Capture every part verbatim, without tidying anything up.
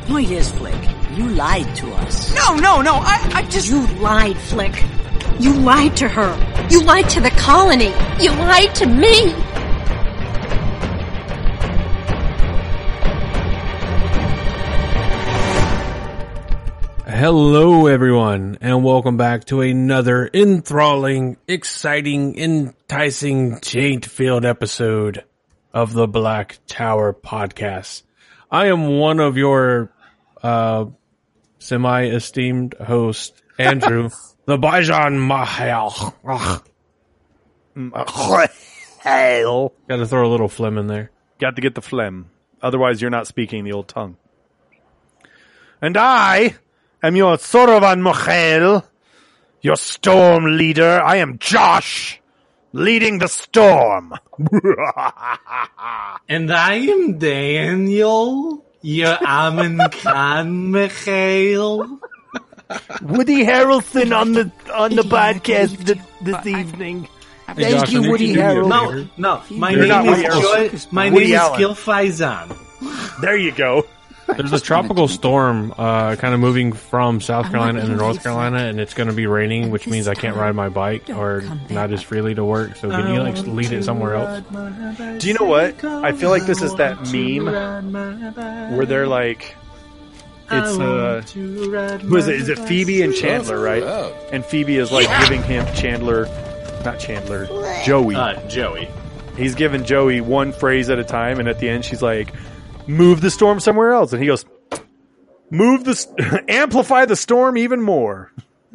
point is, Flick, you lied to us. No, no, no, I, I just... You lied, Flick. You lied to her. You lied to the colony. You lied to me. Hello, everyone, and welcome back to another enthralling, exciting, enticing, taint-filled episode of the Black Tower Podcast. I am one of your uh, semi-esteemed hosts, Andrew, the Bajan Mahal. Hell. Got to throw a little phlegm in there. Got to get the phlegm. Otherwise, you're not speaking the old tongue. And I am your Sorovan Mochel, your storm leader. I am Josh, leading the storm. And I am Daniel, your Amin Khan Mikhail. Woody Harrelson on the on the podcast this, this evening. Hey, Thank Josh, you, I need Woody you to do your Harrelson. beard. No, no, my You're name not Woody is Harrelson. Joy, my Woody name is Allen. Gil Faizan. There you go. There's a tropical storm uh, kind of moving from South Carolina into North Carolina, and it's going to be raining, which means I can't ride my bike or not as freely to work. So can you like lead it somewhere else? Do you know what? I feel like this is that meme where they're like, it's uh, who is it? Is it Phoebe and Chandler, right? And Phoebe is like giving him Chandler, not Chandler, Joey. Uh, Joey. He's giving Joey one phrase at a time, and at the end she's like, "Move the storm somewhere else," and he goes, "Move the st- amplify the storm even more."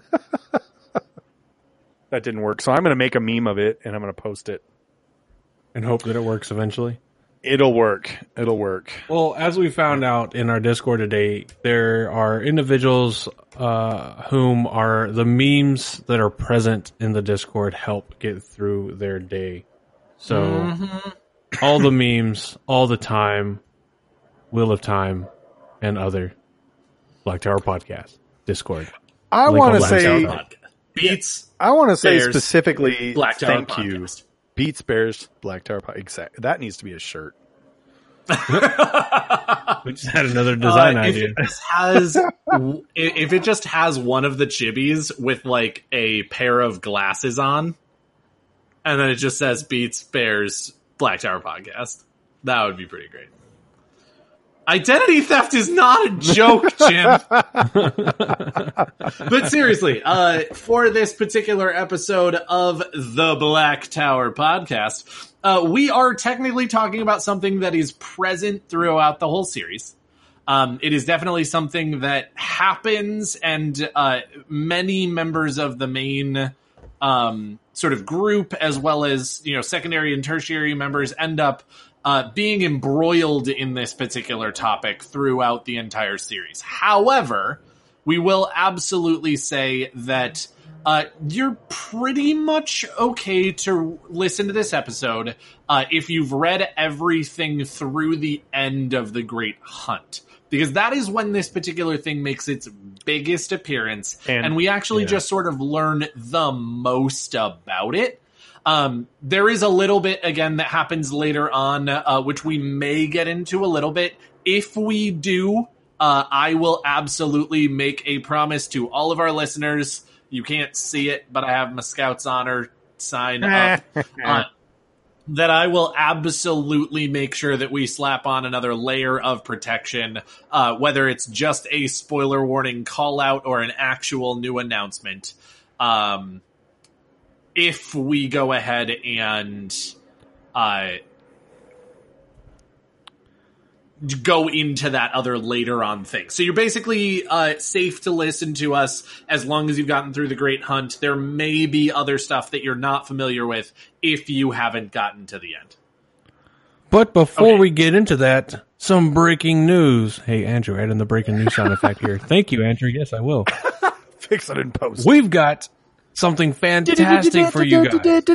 That didn't work, so I'm going to make a meme of it and I'm going to post it. And hope that it works eventually. It'll work. It'll work. Well, as we found out in our Discord today, there are individuals uh, whom are the memes that are present in the Discord help get through their day. So mm-hmm. all the memes, all the time, Wheel of Time, and other Black Tower Podcast Discord. I want to say Beats. I want to say Bears, specifically Black Tower thank Podcast. you. Beats Bears Black Tower Podcast. Exactly. That needs to be a shirt. We just had another design uh, idea. If it just has, if it just has one of the chibis with like a pair of glasses on, and then it just says Beats Bears Black Tower Podcast, that would be pretty great. Identity theft is not a joke, Jim. But seriously, uh, for this particular episode of the Black Tower Podcast, uh, we are technically talking about something that is present throughout the whole series. Um, it is definitely something that happens, and uh, many members of the main um, sort of group, as well as, you know, secondary and tertiary members, end up Uh, being embroiled in this particular topic throughout the entire series. However, we will absolutely say that uh, you're pretty much okay to listen to this episode uh, if you've read everything through the end of the Great Hunt. Because that is when this particular thing makes its biggest appearance, and, and we actually yeah. just sort of learn the most about it. Um, there is a little bit, again, that happens later on, uh, which we may get into a little bit. If we do, uh, I will absolutely make a promise to all of our listeners. You can't see it, but I have my Scouts Honor sign up. uh, that I will absolutely make sure that we slap on another layer of protection, uh, whether it's just a spoiler warning call out or an actual new announcement. Um... If we go ahead and uh, go into that other later on thing. So you're basically uh, safe to listen to us as long as you've gotten through the Great Hunt. There may be other stuff that you're not familiar with if you haven't gotten to the end. But before okay. we get into that, some breaking news. Hey, Andrew, add in the breaking news sound effect here. Thank you, Andrew. Yes, I will. Fix it in post. We've got something fantastic for you guys. I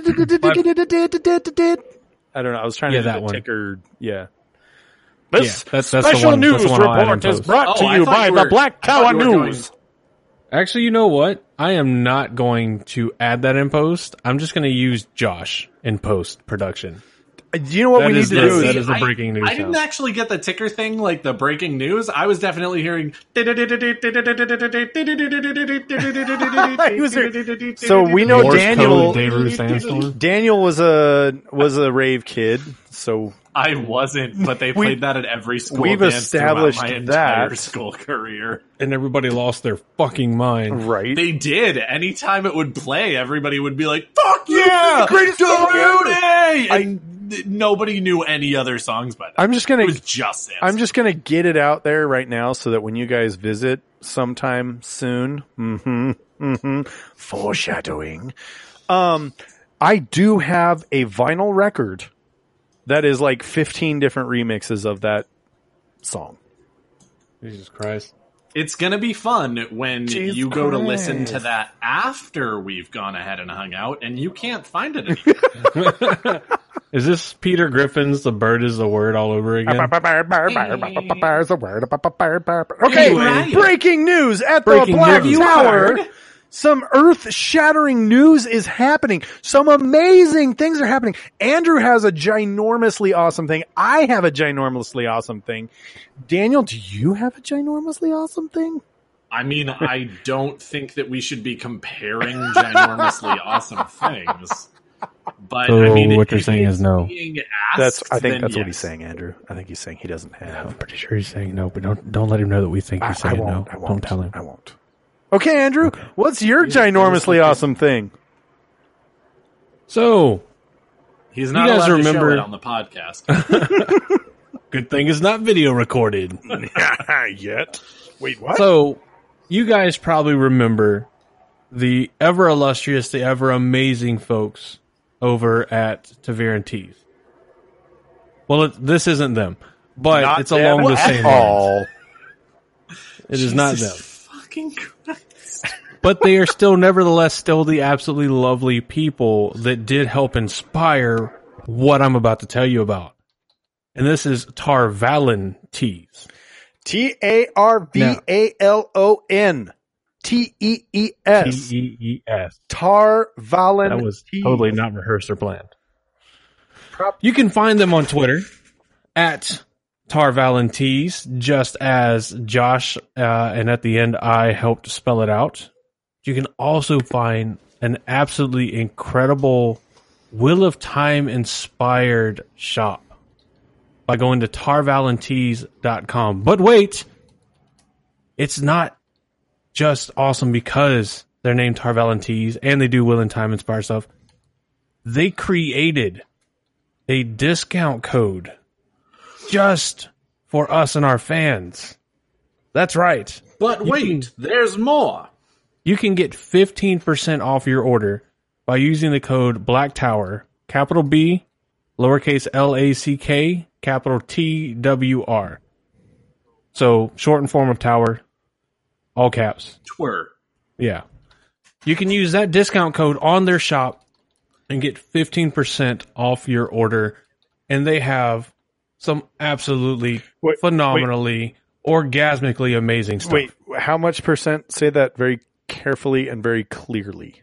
don't know. I was trying yeah, to do that the one. ticker. Yeah. This yeah, that's, that's special the one, news that's the one report is brought oh, to you by you the were, Black Tower News. Going... Actually, you know what? I am not going to add that in post. I'm just going to use Josh in post production. you know what That we need is to the- do? that Is, is the I- breaking news I didn't sound. actually get the ticker thing, like the breaking news. I was definitely hearing. So we know Morse Daniel. code, Daru Sandstorm. Daniel was a was a rave kid, so I wasn't, but they played that at every school we've dance established throughout my entire that. school career. And everybody lost their fucking mind. right. They did. Anytime it would play, everybody would be like, "Fuck yeah, greatest song ever!" And th- nobody knew any other songs by that. I'm just gonna It was just Sandstorm. I'm just gonna get it out there right now so that when you guys visit sometime soon, mm-hmm, mm-hmm, foreshadowing. Um, I do have a vinyl record that is like fifteen different remixes of that song. Jesus Christ. It's gonna be fun when Jesus you go to listen Christ. to that after we've gone ahead and hung out, and you can't find it anymore. Is this Peter Griffin's The Bird is the Word all over again? Okay, Anyway. breaking news at Breaking the Black news. Tower. You heard? Some earth-shattering news is happening. Some amazing things are happening. Andrew has a ginormously awesome thing. I have a ginormously awesome thing. Daniel, do you have a ginormously awesome thing? I mean, I don't think that we should be comparing ginormously awesome things. But So I mean, what you're if saying it's is no. being That's. asked, I think then that's what yes. he's saying, Andrew. I think he's saying he doesn't have. I'm pretty sure he's saying no, but don't don't let him know that we think I, he's I saying won't. no. I won't. Don't tell him. I won't. Okay, Andrew. What's your ginormously awesome thing? So, He's not You guys allowed remember- to show it on the podcast. good thing it's not video recorded. Yet. Wait, what? So, you guys probably remember the ever illustrious, the ever amazing folks over at Tavir and Tees. Well, it, this isn't them, but Not it's along them the at same lines. all. It is not Jesus them. Fucking Christ. But they are still, nevertheless, still the absolutely lovely people that did help inspire what I'm about to tell you about. And this is Tar Valon Tees. T A R V A L O N T E E S. T E E S. Tar Valon. That was Tees. totally not rehearsed or planned. You can find them on Twitter at Tar Valon Tees, just as Josh, uh, and at the end I helped spell it out. You can also find an absolutely incredible Wheel of Time inspired shop by going to tar valon tees dot com. But wait, it's not just awesome because they're named Tar Valon Tees and they do Wheel of Time inspired stuff. They created a discount code just for us and our fans. That's right. But You wait, can- there's more. You can get fifteen percent off your order by using the code Black Tower, capital B, lowercase L A C K, capital T W R. So, short and form of tower, all caps. Twir. Yeah. You can use that discount code on their shop and get fifteen percent off your order. And they have some absolutely Wait, phenomenally, orgasmically amazing stuff. Wait, how much percent? Say that very carefully and very clearly.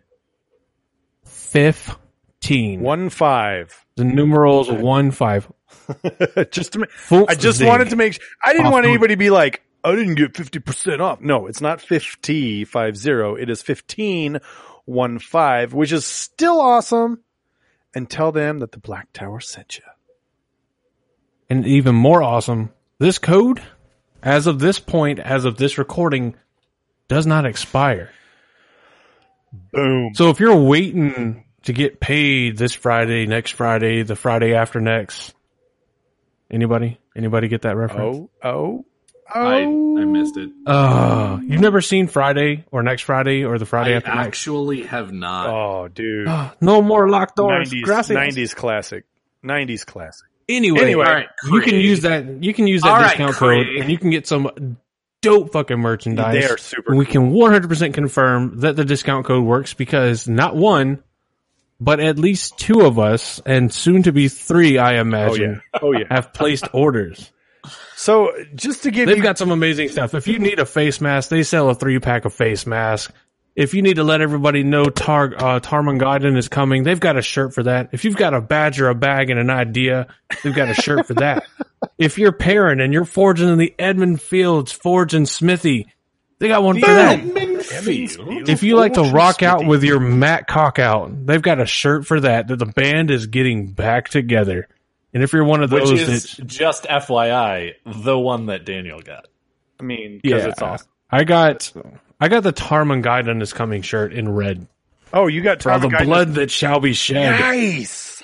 fifteen. One five. The numerals one five. just to make, Full I just zig. wanted to make. I didn't Off want the- anybody to be like, I didn't get fifty percent off. No, it's not fifty five zero. It is fifteen one five, which is still awesome. And tell them that the Black Tower sent you. And even more awesome, this code, as of this point, as of this recording, does not expire. Boom. So if you're waiting to get paid this Friday, next Friday, the Friday after next, anybody? Anybody get that reference? Oh, oh, oh. I, I missed it. Uh, you've never seen Friday or next Friday or the Friday I after next? actually have not. Oh, dude. No more locked doors. nineties, Gracias. nineties classic. nineties classic. Anyway, Anyway, All right, you can Craig. use that. You can use that All right, discount code, Craig. and you can get some dope fucking merchandise. They are super And we cool. can one hundred percent confirm that the discount code works because not one, but at least two of us, and soon to be three, I Oh, imagine, yeah. Oh, yeah. have placed orders. So, just to give They've you... got some amazing stuff. If you need a face mask, they sell a three pack of face masks. If you need to let everybody know Tar uh, Tarmangaiden is coming, they've got a shirt for that. If you've got a badge or a bag and an idea, they've got a shirt for that. If you're pairing and you're forging in the Edmund Fields Forge and Smithy, they got one for that. If you like to rock out with your Matt Cock out, they've got a shirt for that. That the band is getting back together. And if you're one of those, which is that, just F Y I, the one that Daniel got. I mean, because yeah, it's awesome. I got, I got the Tarmangaiden is coming shirt in red. Oh, you got for all the blood that shall be shed. Nice.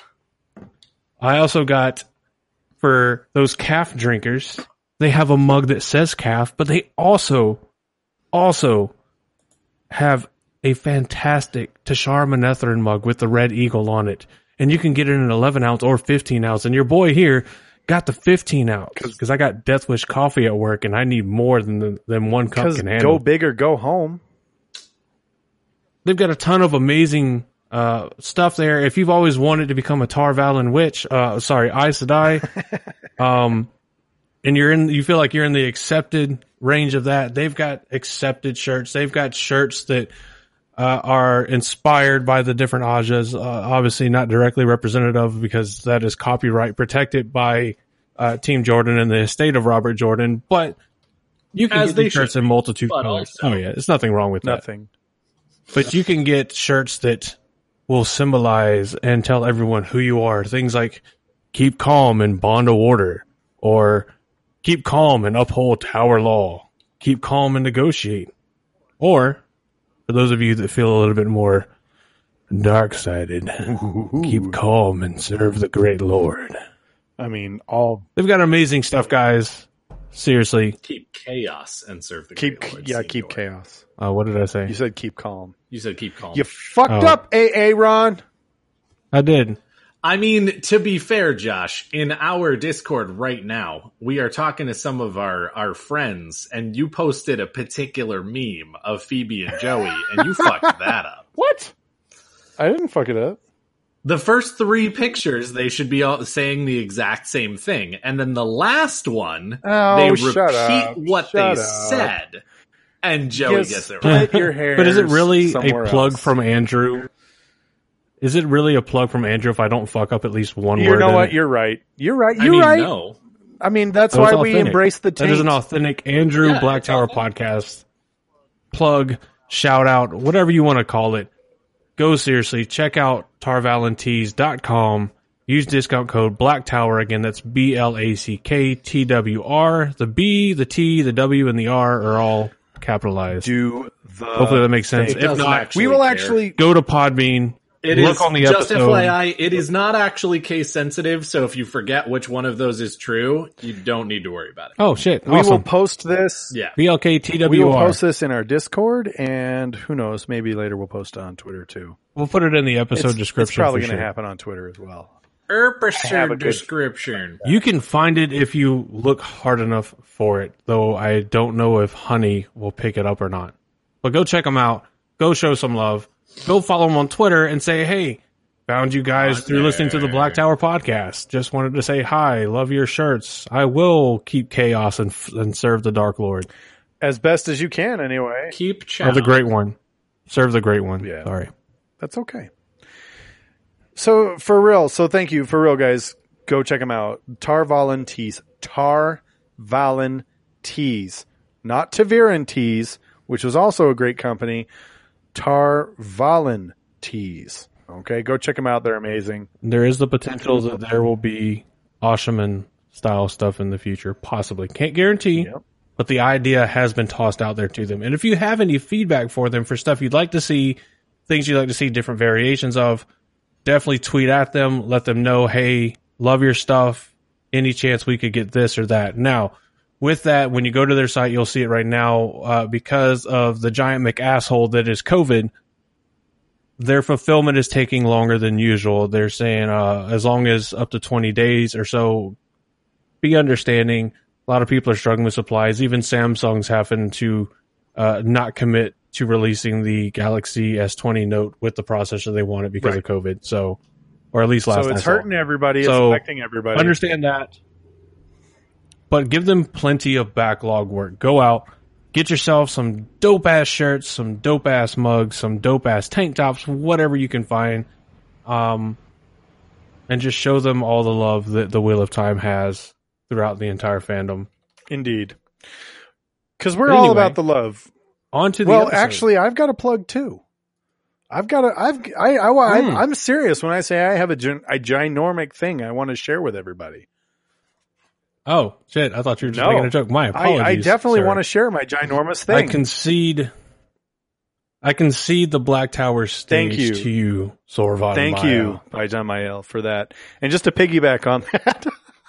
I also got for those calf drinkers. They have a mug that says calf, but they also, also have a fantastic Tashar Manethrin mug with the red eagle on it. And you can get it in an eleven ounce or fifteen ounce. And your boy here got the fifteen ounce because I got Death Wish coffee at work and I need more than the, than one cup can handle. Go big or go home. They've got a ton of amazing uh, stuff there. If you've always wanted to become a Tar Valon witch, uh, sorry, Aes Sedai, um, and you're in, you feel like you're in the accepted range of that, they've got accepted shirts. They've got shirts that uh, are inspired by the different Ajas. Uh, obviously, not directly representative because that is copyright protected by uh, Team Jordan and the estate of Robert Jordan. But you can As get they these shirts should in multitude but colors. also- Oh yeah, there's nothing wrong with that. Nothing. But you can get shirts that will symbolize and tell everyone who you are. Things like keep calm and bond of order, or keep calm and uphold tower law, keep calm and negotiate. Or, for those of you that feel a little bit more dark-sided, keep calm and serve the great Lord. I mean, all They've got amazing stuff, guys. Seriously. Keep chaos and serve the keep, great Lord, yeah, Senor. keep chaos. Uh, what did I say? You said keep calm. You said keep calm. You fucked Oh. up, A A Ron. I did. I mean, to be fair, Josh, in our Discord right now, we are talking to some of our, our friends, and you posted a particular meme of Phoebe and Joey, and you fucked that up. What? I didn't fuck it up. The first three pictures, they should be all saying the exact same thing. And then the last one, Oh, they shut repeat up. what Shut they up. said. And Joey Yes. gets it right. Split your hair. But is it really a somewhere plug else. from Andrew? Is it really a plug from Andrew if I don't fuck up at least one You word? know in what? it? You're right. You're right. I You're mean, right. no. I mean, that's That was why we authentic. embrace the That taint. is an authentic Andrew Yeah, Black it's Tower authentic. podcast plug, shout out, whatever you want to call it. Go seriously. Check out tar valon tees dot com. Use discount code Black Tower. Again, that's B L A C K T W R. The B, the T, the W, and the R are all capitalized. Do the Hopefully that makes sense. It If doesn't not, actually we will care. actually go to Podbean. It look is, on the just episode. F Y I, it is not actually case sensitive, so if you forget which one of those is true, you don't need to worry about it. Oh, shit. we will Awesome. post this. Yeah. B L K T We W will R. post this in our Discord, and who knows, maybe later we'll post it on Twitter too. We'll put it in the episode It's, description. it's probably for going to sure. happen on Twitter as well. Episode Have a good- description. You can find it if you look hard enough for it, though I don't know if Honey will pick it up or not. But go check them out. Go show some love. Go follow them on Twitter and say, hey, found you guys On through there. listening to the Black Tower podcast. Just wanted to say hi. Love your shirts. I will keep chaos and, f- and serve the Dark Lord. As best as you can, anyway. Keep Or chatting. the Great One. Serve the Great One. Yeah. Sorry. That's okay. So for real, so thank you for real, guys. Go check them out. Tar Valon Tees, Tar Valon Tees, not Taviran Tees, which was also a great company. Tar Valon Tees. Okay, go check them out. They're amazing. There is the potential that there will be Oshaman style stuff in the future. Possibly. Can't guarantee. Yep. But the idea has been tossed out there to them. And if you have any feedback for them for stuff you'd like to see, things you'd like to see different variations of, definitely tweet at them. Let them know, hey, love your stuff. Any chance we could get this or that. Now, with that, when you go to their site, you'll see it right now. Uh, because of the giant McAsshole that is COVID, their fulfillment is taking longer than usual. They're saying uh, as long as up to twenty days or so, be understanding. A lot of people are struggling with supplies. Even Samsung's having to uh, not commit to releasing the Galaxy S twenty Note with the processor they wanted because Right. of COVID. So, or at least last So I it's saw. hurting everybody. So, it's affecting everybody. Understand that. But give them plenty of backlog work. Go out, get yourself some dope ass shirts, some dope ass mugs, some dope ass tank tops, whatever you can find. Um, and just show them all the love that the Wheel of Time has throughout the entire fandom. Indeed. Because we're But all anyway, about the love. On to the Well, episode. actually, I've got a plug too. I've got a, I've, I, I, I Mm. I'm serious when I say I have a, gin, a ginormic thing I want to share with everybody. Oh, shit. I thought you were just No. making a joke. My I, apologies. I definitely sir. want to share my ginormous I thing. concede. I concede the Black Tower stage Thank you. to you, Zorvan. Thank Maya. you, Baijan Mael, for that. And just to piggyback on that,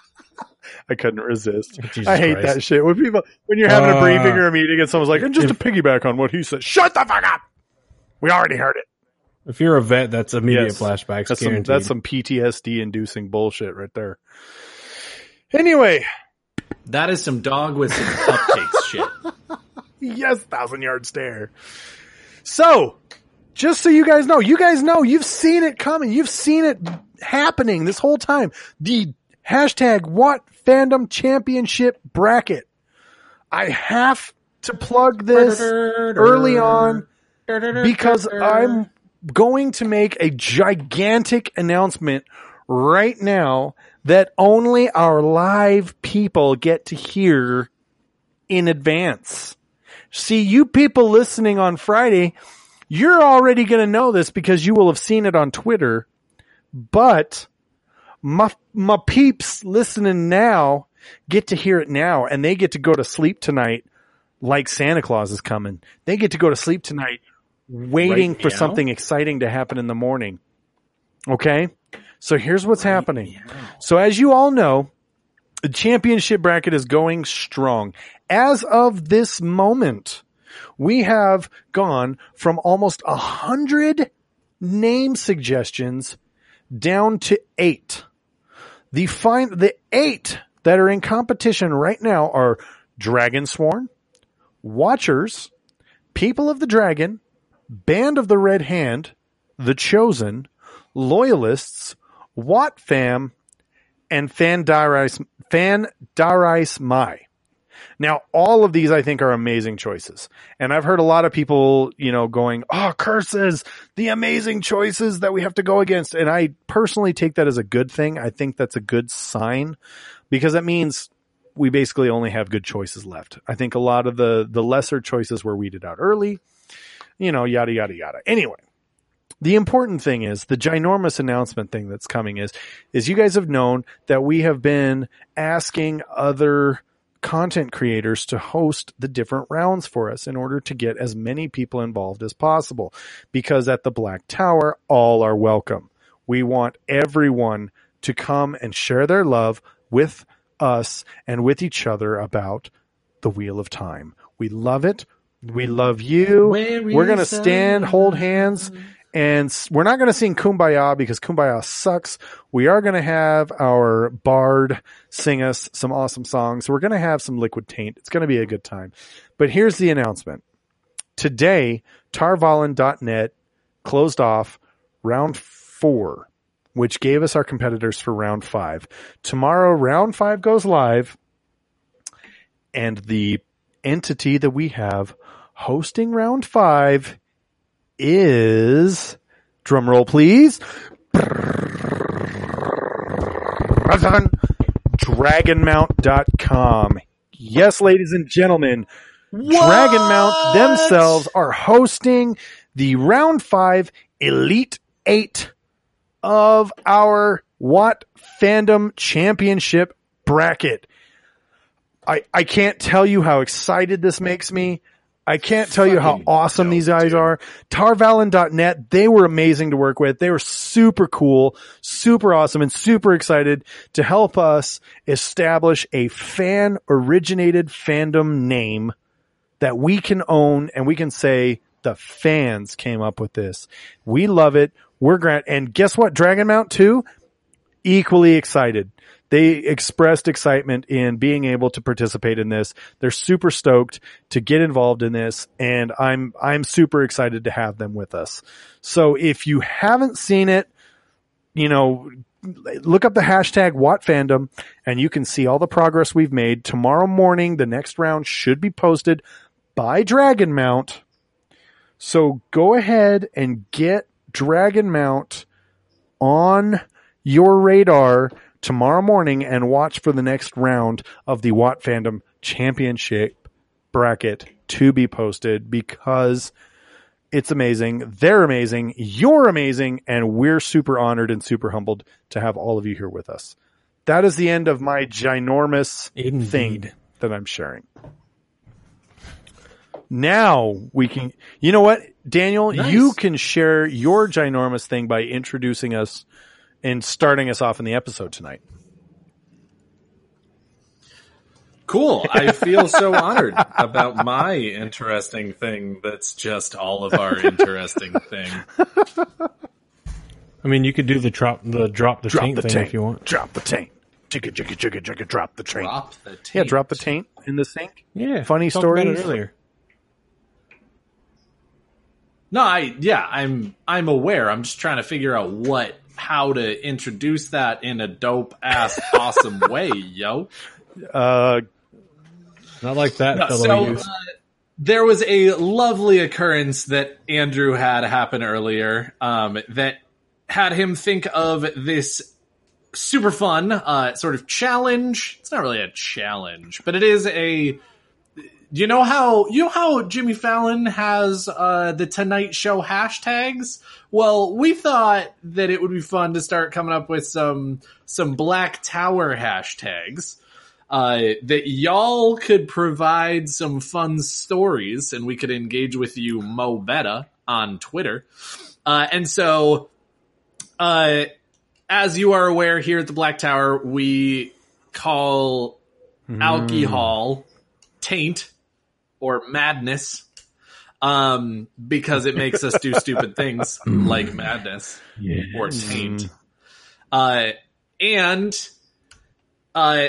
I couldn't resist. Jesus I hate Christ. that shit. When people, when you're having a Uh, briefing or a meeting and someone's like, and just to piggyback on what he said, shut the fuck up. We already heard it. If you're a vet, that's immediate Yes. flashbacks. That's some, guaranteed. that's some P T S D inducing bullshit right there. Anyway, That is some dog with some cupcakes shit. yes, thousand yard stare. So, just so you guys know, you guys know, you've seen it coming. You've seen it happening this whole time. The hashtag What Fandom Championship bracket. I have to plug this early on because I'm going to make a gigantic announcement right now that only our live people get to hear in advance. See, you people listening on Friday, you're already going to know this because you will have seen it on Twitter, but my, my peeps listening now get to hear it now, and they get to go to sleep tonight like Santa Claus is coming. They get to go to sleep tonight waiting Right for now? something exciting to happen in the morning. Okay? So here's what's happening. So as you all know, the championship bracket is going strong. As of this moment, we have gone from almost a hundred name suggestions down to eight. The fine, the eight that are in competition right now are Dragonsworn, Watchers, People of the Dragon, Band of the Red Hand, The Chosen, Loyalists, Watt Fam, and Fandaris, Fandaris Mai. Now, all of these I think are amazing choices. And I've heard a lot of people, you know, going, oh, curses, the amazing choices that we have to go against. And I personally take that as a good thing. I think that's a good sign because that means we basically only have good choices left. I think a lot of the, the lesser choices were weeded out early, you know, yada, yada, yada. Anyway. The important thing is the ginormous announcement thing that's coming is, is you guys have known that we have been asking other content creators to host the different rounds for us in order to get as many people involved as possible. Because at the Black Tower, all are welcome. We want everyone to come and share their love with us and with each other about the Wheel of Time. We love it. We love you. We're going to stand, hold hands. And we're not going to sing Kumbaya because Kumbaya sucks. We are going to have our bard sing us some awesome songs. We're going to have some Liquid Taint. It's going to be a good time. But here's the announcement. Today, Tarvalin dot net closed off round four, which gave us our competitors for round five. Tomorrow, round five goes live. And the entity that we have hosting round five is, drum roll please, Dragonmount dot com. Yes, ladies and gentlemen, Dragonmount themselves are hosting the round five Elite Eight of our What Fandom Championship bracket. I, I can't tell you how excited this makes me. I can't tell you how awesome these guys are. Tarvalin dot net, they were amazing to work with. They were super cool, super awesome, and super excited to help us establish a fan-originated fandom name that we can own and we can say the fans came up with this. We love it. We're great. And guess what? Dragonmount too, equally excited. They expressed excitement in being able to participate in this. They're super stoked to get involved in this, and I'm I'm super excited to have them with us. So if you haven't seen it, you know, look up the hashtag WattFandom, and you can see all the progress we've made. Tomorrow morning, the next round should be posted by Dragon Mount. So go ahead and get Dragon Mount on your radar tomorrow morning and watch for the next round of the Watt Fandom Championship bracket to be posted, because it's amazing. They're amazing. You're amazing. And we're super honored and super humbled to have all of you here with us. That is the end of my ginormous Indeed. thing that I'm sharing. Now we can, you know what, Daniel, Nice. you can share your ginormous thing by introducing us and starting us off in the episode tonight. Cool. I feel so honored about my interesting thing that's just all of our interesting thing. I mean, you could do the drop the drop the Drop taint the thing taint. if you want. Drop the taint. Jigga, jigga, jigga, jigga, drop the taint. Drop the taint. Yeah, drop the taint in the sink. Yeah, Funny talked about stories. it earlier. No, I yeah, I'm I'm aware. I'm just trying to figure out what how to introduce that in a dope ass awesome way, yo. Uh, Not like that, No, fellow so youth. uh, there was a lovely occurrence that Andrew had happen earlier um, that had him think of this super fun uh, sort of challenge. It's not really a challenge, but it is a. You know how you know how Jimmy Fallon has uh, the Tonight Show hashtags? Well, we thought that it would be fun to start coming up with some some Black Tower hashtags. Uh, that y'all could provide some fun stories, and we could engage with you mo better on Twitter. Uh, and so, uh, as you are aware, here at the Black Tower, we call mm. alcohol taint or madness, um, because it makes us do stupid things like madness Yeah. or taint. Uh, and uh,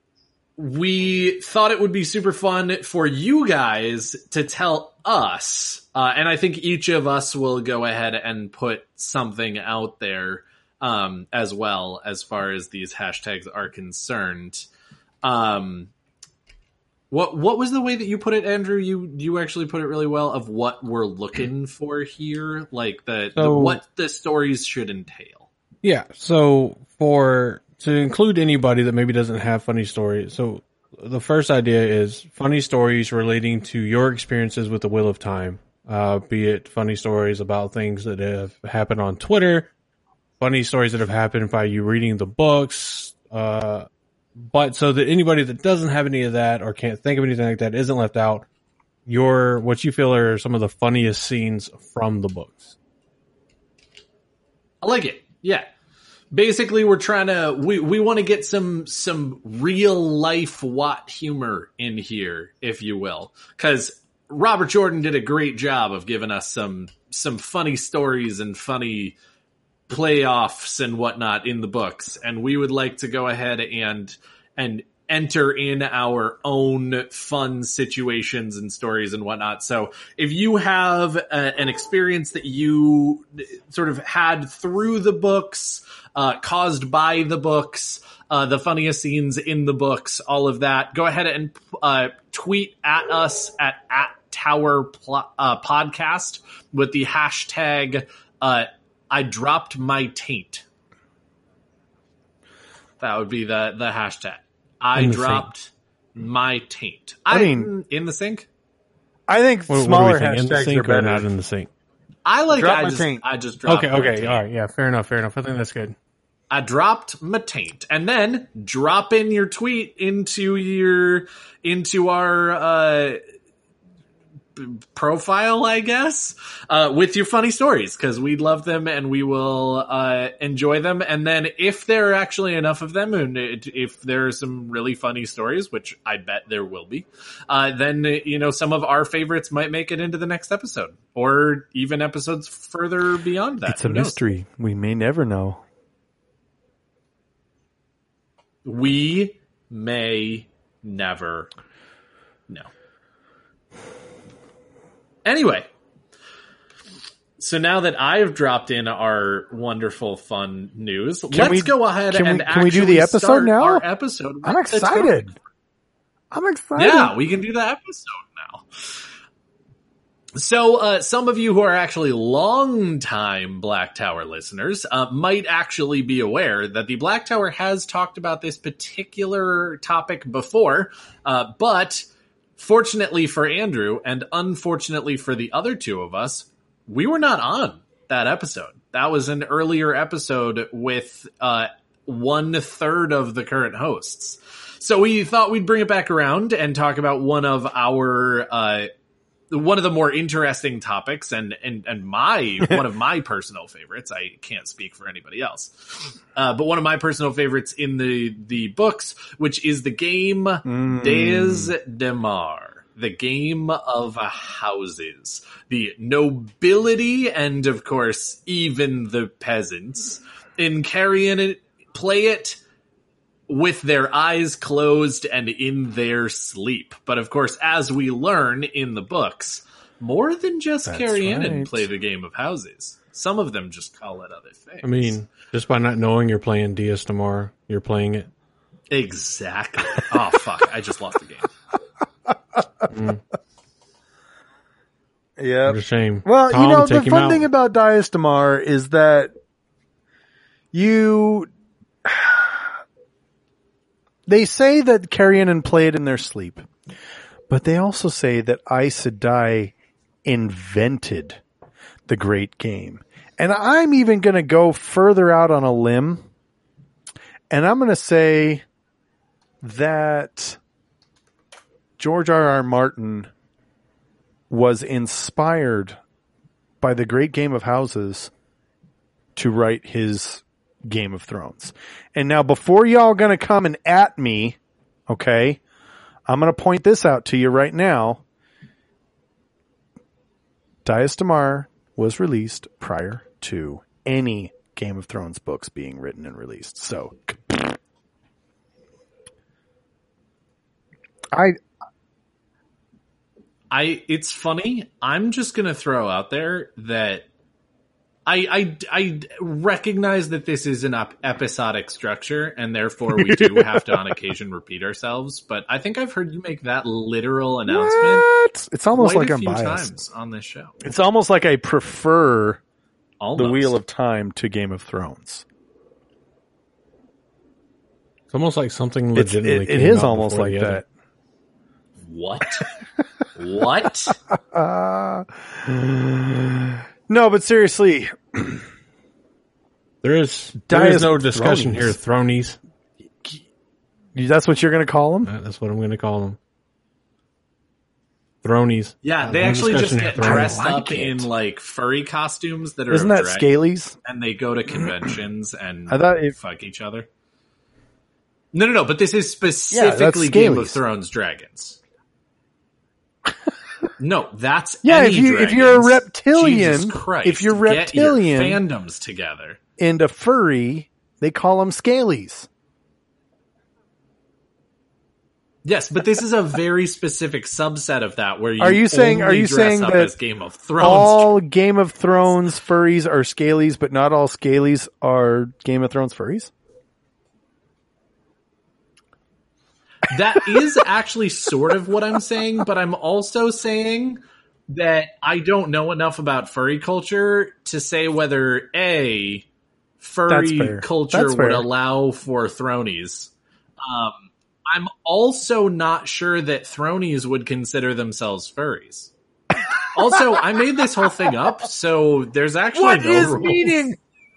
we thought it would be super fun for you guys to tell us, uh, and I think each of us will go ahead and put something out there um, as well as far as these hashtags are concerned. Um, what what was the way that you put it, Andrew? You you actually put it really well of what we're looking for here, like the, the So- what the stories should entail. Yeah, so for to include anybody that maybe doesn't have funny stories, so the first idea is funny stories relating to your experiences with the Wheel of Time, uh, be it funny stories about things that have happened on Twitter, funny stories that have happened by you reading the books, uh, but so that anybody that doesn't have any of that or can't think of anything like that isn't left out, your what you feel are some of the funniest scenes from the books. I like it. Yeah. Basically, we're trying to, we, we want to get some, some real life Watt humor in here, if you will. Cause Robert Jordan did a great job of giving us some, some funny stories and funny playoffs and whatnot in the books. And we would like to go ahead and, and enter in our own fun situations and stories and whatnot. So if you have a, an experience that you sort of had through the books, uh, caused by the books, uh, the funniest scenes in the books, all of that, go ahead and uh, tweet at us at, at Tower Pl- uh, Podcast with the hashtag uh, I dropped my taint. That would be the, the hashtag. I In the dropped sink. my taint. I I mean- in the sink. I think What, what do smaller we think? In the hashtags are sink or better. not in the sink? I like. Drop I my just. taint. I just dropped. Okay, my okay, taint. all right, yeah, fair enough, fair enough. I think that's good. I dropped my taint, and then drop in your tweet into your into our uh, b- profile, I guess, uh, with your funny stories, because we'd love them and we will uh, enjoy them. And then if there are actually enough of them, and it, if there are some really funny stories, which I bet there will be, uh, then you know some of our favorites might make it into the next episode, or even episodes further beyond that. It's a Who knows? mystery. We may never know. We may never know. Anyway, so now that I've dropped in our wonderful, fun news, let's we- go ahead can we- and can actually we do the episode start now? Our episode. I'm Let's go. excited. I'm excited. Yeah, we can do the episode now. So, uh, some of you who are actually long-time Black Tower listeners uh, might actually be aware that the Black Tower has talked about this particular topic before, uh, but fortunately for Andrew and unfortunately for the other two of us, we were not on that episode. That was an earlier episode with uh, one-third of the current hosts. So we thought we'd bring it back around and talk about one of our... Uh, one of the more interesting topics and, and, and my, one of my personal favorites. I can't speak for anybody else. Uh, but one of my personal favorites in the, the books, which is the game mm. Des Demar, the game of houses, the nobility and of course, even the peasants in Carrion it, play it with their eyes closed and in their sleep. But of course, as we learn in the books, more than just carry in right. and play the game of houses. Some of them just call it other things. I mean, just by not knowing you're playing Dias Demar, you're playing it. Exactly. Oh, fuck. I just lost the game. mm. Yeah. What a shame. Well, Tom, you know, the fun out. thing about Dias Demar is that you... They say that Carrion play it in their sleep, but they also say that Aes Sedai invented the great game. And I'm even going to go further out on a limb, and I'm going to say that George R. R. Martin was inspired by the great Game of Houses to write his Game of Thrones. And now before y'all gonna come and at me, okay, I'm gonna point this out to you right now. Dias Demar was released prior to any Game of Thrones books being written and released. So I I it's funny. I'm just gonna throw out there that I, I, I recognize that this is an op- episodic structure, and therefore we do have to on occasion repeat ourselves. But I think I've heard you make that literal announcement. What? It's almost quite like a I'm few biased times on this show. It's almost like I prefer Almost. the Wheel of Time to Game of Thrones. It's almost like something It's, legitimately. it, it came is out almost before like the that. other. What? What? Uh, no, but seriously. There is there is Dias no discussion Thronies. here. Thronies. That's what you're going to call them? Uh, that's what I'm going to call them. Thronies. Yeah, they No actually just discussion get here. Thronies. dressed like up it. in like furry costumes that are Isn't of that dragons, Scalies? and they go to conventions and I thought it, fuck each other. No, no, no. But this is specifically Yeah, Game of Scalies. Thrones dragons. No, that's yeah. any If you dragons. if you're a reptilian, Jesus Christ, if you're get your reptilian fandoms together. and a furry, they call them Scalies. Yes, but this is a very specific subset of that. Where you Are you saying? only Are you dress saying up that as Game of Thrones? all Game of Thrones furries are Scalies, but not all Scalies are Game of Thrones furries? That is actually sort of what I'm saying, but I'm also saying that I don't know enough about furry culture to say whether A, That's furry fair. culture That's would fair. allow for thronies. Um, I'm also not sure that thronies would consider themselves furries. Also, I made this whole thing up, so there's actually What no is rules. meaning?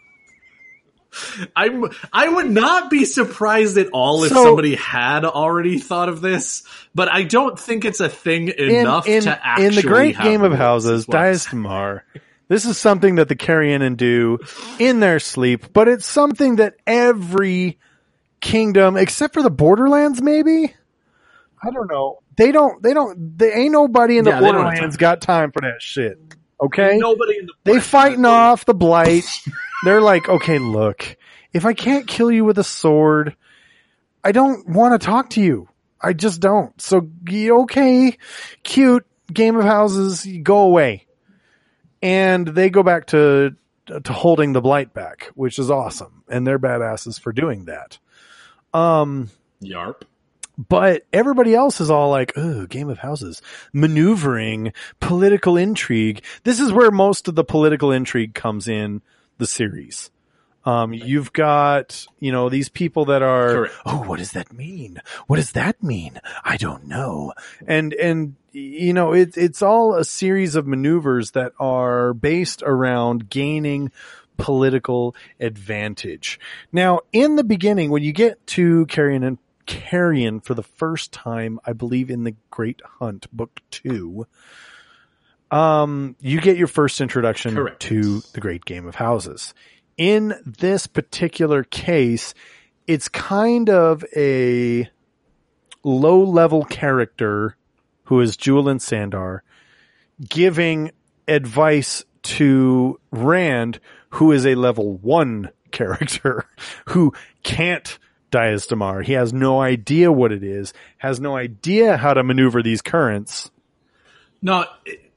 I'm, I would not be surprised at all if So- somebody had already thought of this, but I don't think it's a thing enough in, to actually in the great have Game of rules, Houses, is what I'm Dias saying. Demar, this is something that the Carrion do in their sleep, but it's something that every kingdom, except for the Borderlands, maybe? I don't know. They don't, they don't, they ain't nobody in the Yeah, they don't have Borderlands time. got time for that shit. Okay? Nobody in the They Borderlands- fighting off the blight. They're like, okay, look, if I can't kill you with a sword, I don't want to talk to you. I just don't. So, y- okay, cute, Game of Houses, you go away. And they go back to, to holding the blight back, which is awesome. And they're badasses for doing that. Um, Yarp. But everybody else is all like, oh, Game of Houses, maneuvering, political intrigue. This is where most of the political intrigue comes in the series. Um, you've got, you know, these people that are, Correct. oh, what does that mean? What does that mean? I don't know. And, and, you know, it's, it's all a series of maneuvers that are based around gaining political advantage. Now, in the beginning, when you get to Carrion and Carrion for the first time, I believe in the Great Hunt, book two, um, you get your first introduction Correct. to the Great Game of Houses. In this particular case, it's kind of a low-level character who is Julian Sandar giving advice to Rand, who is a level one character who can't Dias Damar. He has no idea what it is, has no idea how to maneuver these currents. No,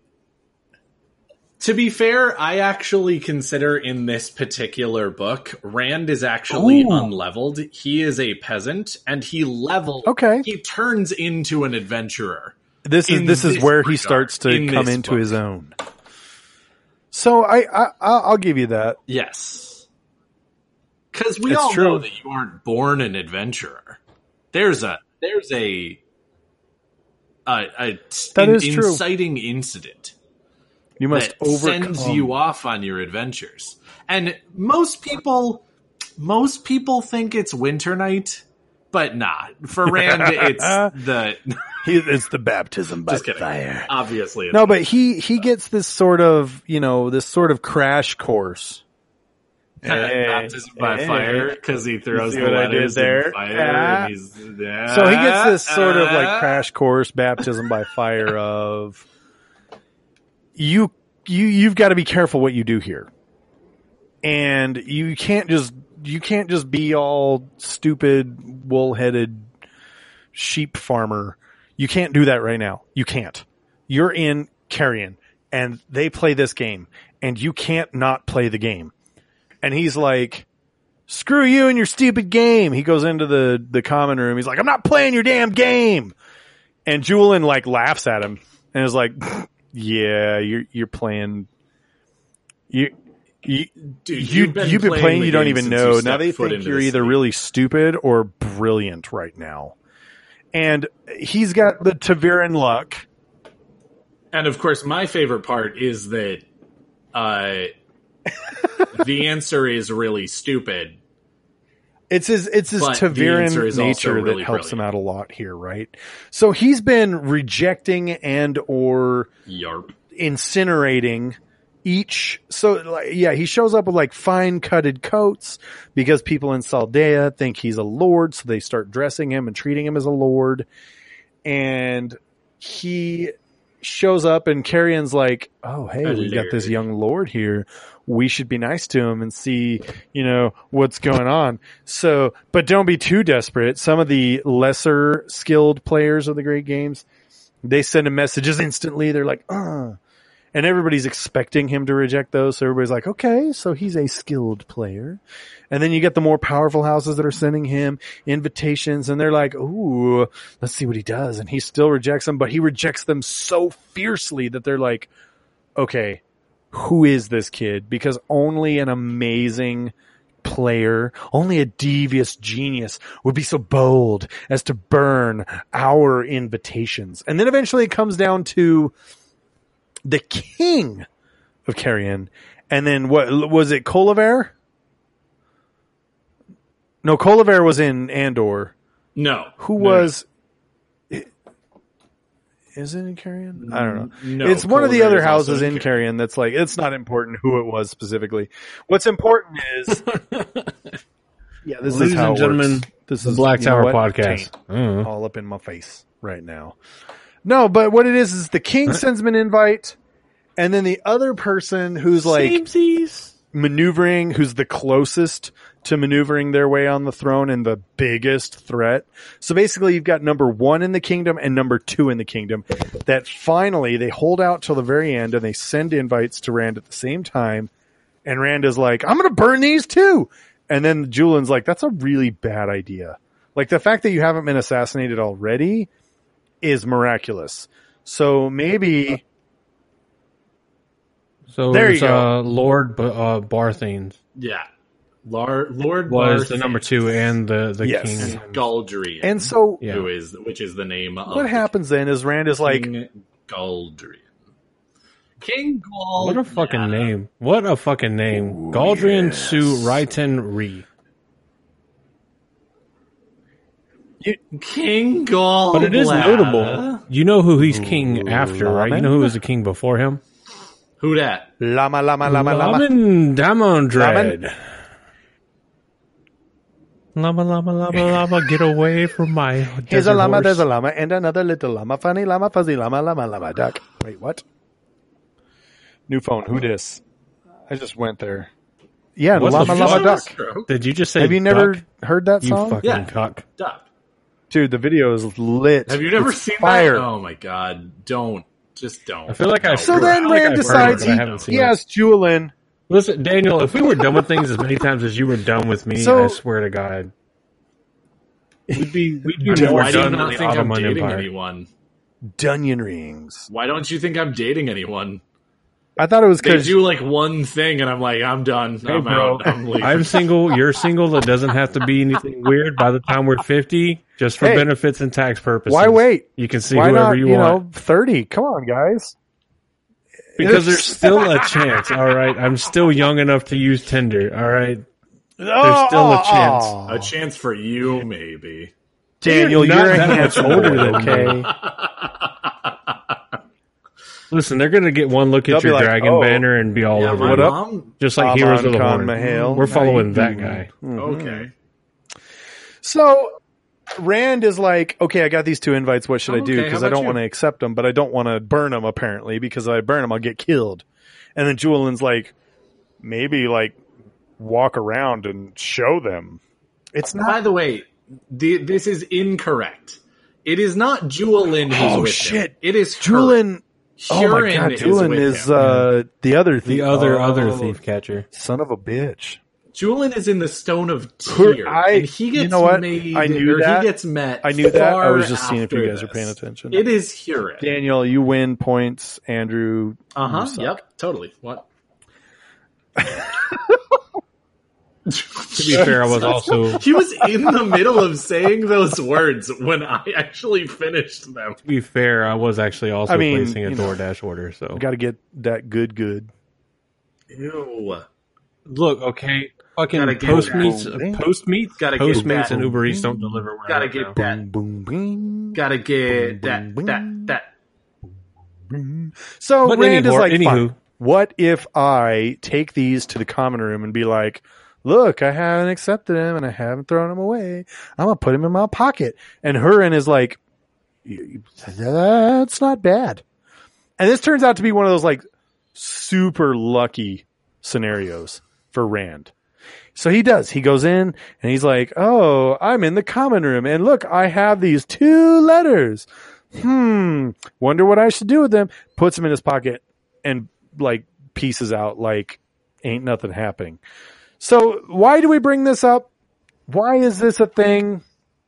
to be fair, I actually consider in this particular book, Rand is actually Ooh. unleveled. He is a peasant, and he level. Okay. He turns into an adventurer. This is In this is this where he regard, starts to in come this into book. his own. So I, I I'll give you that. Yes. Because we It's all true. know that you aren't born an adventurer. There's a there's a a, a That in- is true. inciting incident You must that overcome. sends you off on your adventures. And most people most people think it's Winter Night, but nah. For Rand, it's the He, it's the baptism by just kidding. fire. Obviously, it's No, but he he gets this sort of, you know, this sort of crash course. baptism by Hey. fire because he throws see the what I did letters there? in fire. Ah. And he's, yeah, So he gets this sort of like ah. crash course, baptism by fire of you you you've got to be careful what you do here. And you can't just you can't just be all stupid, wool-headed sheep farmer. You can't do that right now. You can't. You're in Carrion and they play this game and you can't not play the game. And he's like, screw you and your stupid game. He goes into the, the common room. He's like, I'm not playing your damn game. And Julian like laughs at him and is like, yeah, you're, you're playing, you, you, Dude, you, you've been you've been playing playing, the you don't game even since know. you Now they stepped foot think into you're the either city. really stupid or brilliant right now. And he's got the Taviran luck. And of course, my favorite part is that uh, the answer is really stupid. It's his, it's his But the answer Taviran is also nature really that helps him brilliant. out a lot here, right? So he's been rejecting and or Yarp. incinerating each. So like, yeah, he shows up with like fine cutted coats because people in Saldea think he's a lord. So they start dressing him and treating him as a lord. And he shows up and Carrion's like, oh, hey, A we've got this lord. young lord here. We should be nice to him and see, you know, what's going on. So, but don't be too desperate. Some of the lesser skilled players of the great games, they send him messages instantly. They're like, uh, and everybody's expecting him to reject those. So everybody's like, okay, so he's a skilled player. And then you get the more powerful houses that are sending him invitations and they're like, ooh, let's see what he does. And he still rejects them, but he rejects them so fiercely that they're like, okay, who is this kid? Because only an amazing player, only a devious genius would be so bold as to burn our invitations. And then eventually it comes down to the king of Carrion. And then what was it? Colaver? No, Colaver was in Andor. No. Who No, was, is it in Carrion? I don't know. No, It's one of the Colaver other is also houses in in Carrion that's like, it's not important who it was specifically. What's important is, yeah, this Ladies is how and it gentlemen, works. This the is Black you know Tower what? podcast. Taint. Mm. All up in my face right now. No, but what it is is the king sends him an invite, and then the other person who's like Samesies. maneuvering, who's the closest to maneuvering their way on the throne and the biggest threat. So basically you've got number one in the kingdom and number two in the kingdom that finally they hold out till the very end and they send invites to Rand at the same time. And Rand is like, I'm going to burn these too. And then Julian's like, that's a really bad idea. Like the fact that you haven't been assassinated already is miraculous. So maybe. So There there's, you go. Uh, Lord B- uh, Barthanes Yeah. Lord, Lord was Barth the number two and the, the Yes. king. and Galdrian. And so Yeah. who is, which is the name of what the happens then is Rand is like, King Galdrian. King Galdrian. What a fucking name. What a fucking name. Galdrian Su Ryten Re. King Galdrian. But it is notable. You know who he's king after, right? You know who was the king before him? Who that? Lama, Lama, Lama, Lama. Laman Damondred. Llama, llama, llama, llama, get away from my Here's desert a llama, horse. there's a llama, and another little llama. Funny llama, fuzzy llama, llama, llama, duck. Wait, what? New phone, who dis? I just went there. Yeah, What llama, the llama, fuck? duck. Did you just say Have you never duck? heard that You song? fucking Yeah. cuck. Duck. Dude, the video is lit. Have you never It's seen fire. that? Oh my god. Don't. Just don't. I feel like I- So I then feel like Rand I've heard it, decides but I he, haven't seen he it. has Julian. Listen, Daniel, if we were done with things as many times as you were done with me, So- I swear to God. We'd be, we'd be Dude, more Why do you done not with the think I'm Ottoman dating Empire. anyone? Dunyan rings. Why don't you think I'm dating anyone? I thought it was They because do like one thing and I'm like, I'm done. Hey, I'm bro, out. I'm leaving. I'm single. You're single. That doesn't have to be anything weird by the time we're fifty, just for Hey, benefits and tax purposes. why wait? You can see Why whoever not, you, you want. know, thirty? Come on, guys. Because there's still a chance, all right? I'm still young enough to use Tinder, all right? There's still a chance. A chance for you, maybe. Daniel, You're you're, not a that handsome much older boy, than me. okay? Listen, they're going to get one look They'll at be your like, dragon oh, banner and be all Yeah, over my it. up? mom. Just like Aman Heroes of the Khan Horn. Mahale. We're following How that you guy. Okay. So Rand is like, okay, I got these two invites. What should I do? Okay, how Because I about don't you? want to accept them, but I don't want to burn them, apparently, because if I burn them, I'll get killed. And then Julian's like, maybe like walk around and show them. It's not. By the way, the, this is incorrect. It is not Julian who's Oh with shit! him. It is her. Julian. Oh my Hurin god, is Julian with is, him. uh, the other thief. The other, Oh, other thief catcher. Son of a bitch. Julian is in the Stone of Who- Tyr, I- and he gets you know what? made. I knew or that. He gets met. I knew that. I far was just seeing if you after guys are this. paying attention. It is Hurin. Daniel, you win points. Andrew, Uh huh. you suck. Yep. Totally. What? To be fair, I was also, He was in the middle of saying those words when I actually finished them. to be fair, I was actually also I mean, placing a you know. DoorDash order. So Got to get that good, good. Ew. look, okay, fucking Gotta get Postmates, that. Postmates, Gotta get Postmates, that. and Uber Eats don't deliver. Where Gotta I live get now. that. Boom, boom, Gotta get Boom, that. boom, That. boom. That. boom. So But Rand is anyhow- like, anywho. fine. What if I take these to the common room and be like, look, I haven't accepted him and I haven't thrown him away. I'm going to put him in my pocket. And Hurin is like, that's not bad. And this turns out to be one of those like super lucky scenarios for Rand. So he does. He goes in and he's like, oh, I'm in the common room. And look, I have these two letters. Hmm. Wonder what I should do with them. Puts them in his pocket and like pieces out like ain't nothing happening. So why do we bring this up? Why is this a thing?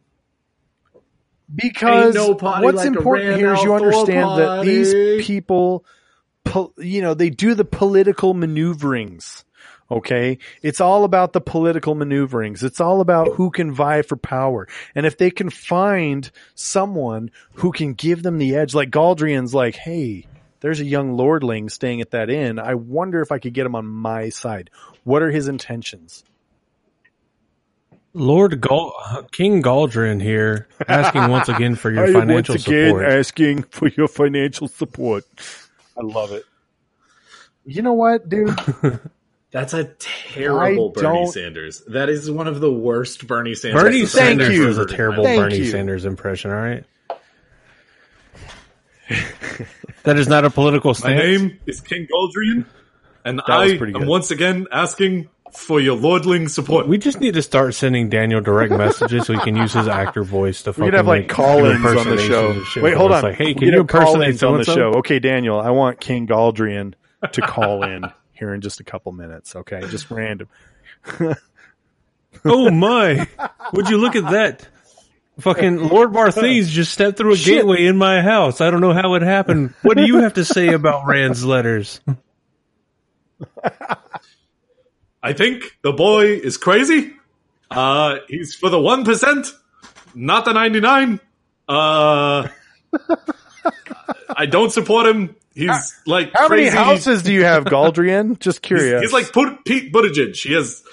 Because Ain't no party what's like a important Rand here is you Althor understand that party. these people, po- you know, they do the political maneuverings. Okay. It's all about the political maneuverings. It's all about who can vie for power. And if they can find someone who can give them the edge, like Galdrian's like, hey, there's a young lordling staying at that inn. I wonder if I could get him on my side. What are his intentions? Lord Gal- King Galdrian here, asking once again for your I am financial once again support. asking for your financial support. I love it. You know what, dude? That's a terrible I Bernie don't- Sanders. That is one of the worst Bernie Sanders. Bernie Thank Sanders you. is a terrible Thank Bernie you. Sanders impression. All right, that is not a political My stance. name is King Galdrian, and was I pretty am good. once again asking for your lordling support. We just need to start sending Daniel direct messages so he can use his actor voice to We fucking could have like make call-ins on the impersonations show. and shit. Wait, hold It's on. Like, hey, We can could you have impersonate call-ins on the so-and-so? show? Okay, Daniel, I want King Galdrian to call in here in just a couple minutes. Okay, just random. Oh my! Would you look at that? Fucking Lord Barthes just stepped through a Shit. gateway in my house. I don't know how it happened. What do you have to say about Rand's letters? I think the boy is crazy. Uh, he's for the one percent, not the ninety-nine. Uh, I don't support him. He's like How crazy. many houses do you have, Galdrian? Just He's, curious. he's like Put- Pete Buttigieg. He has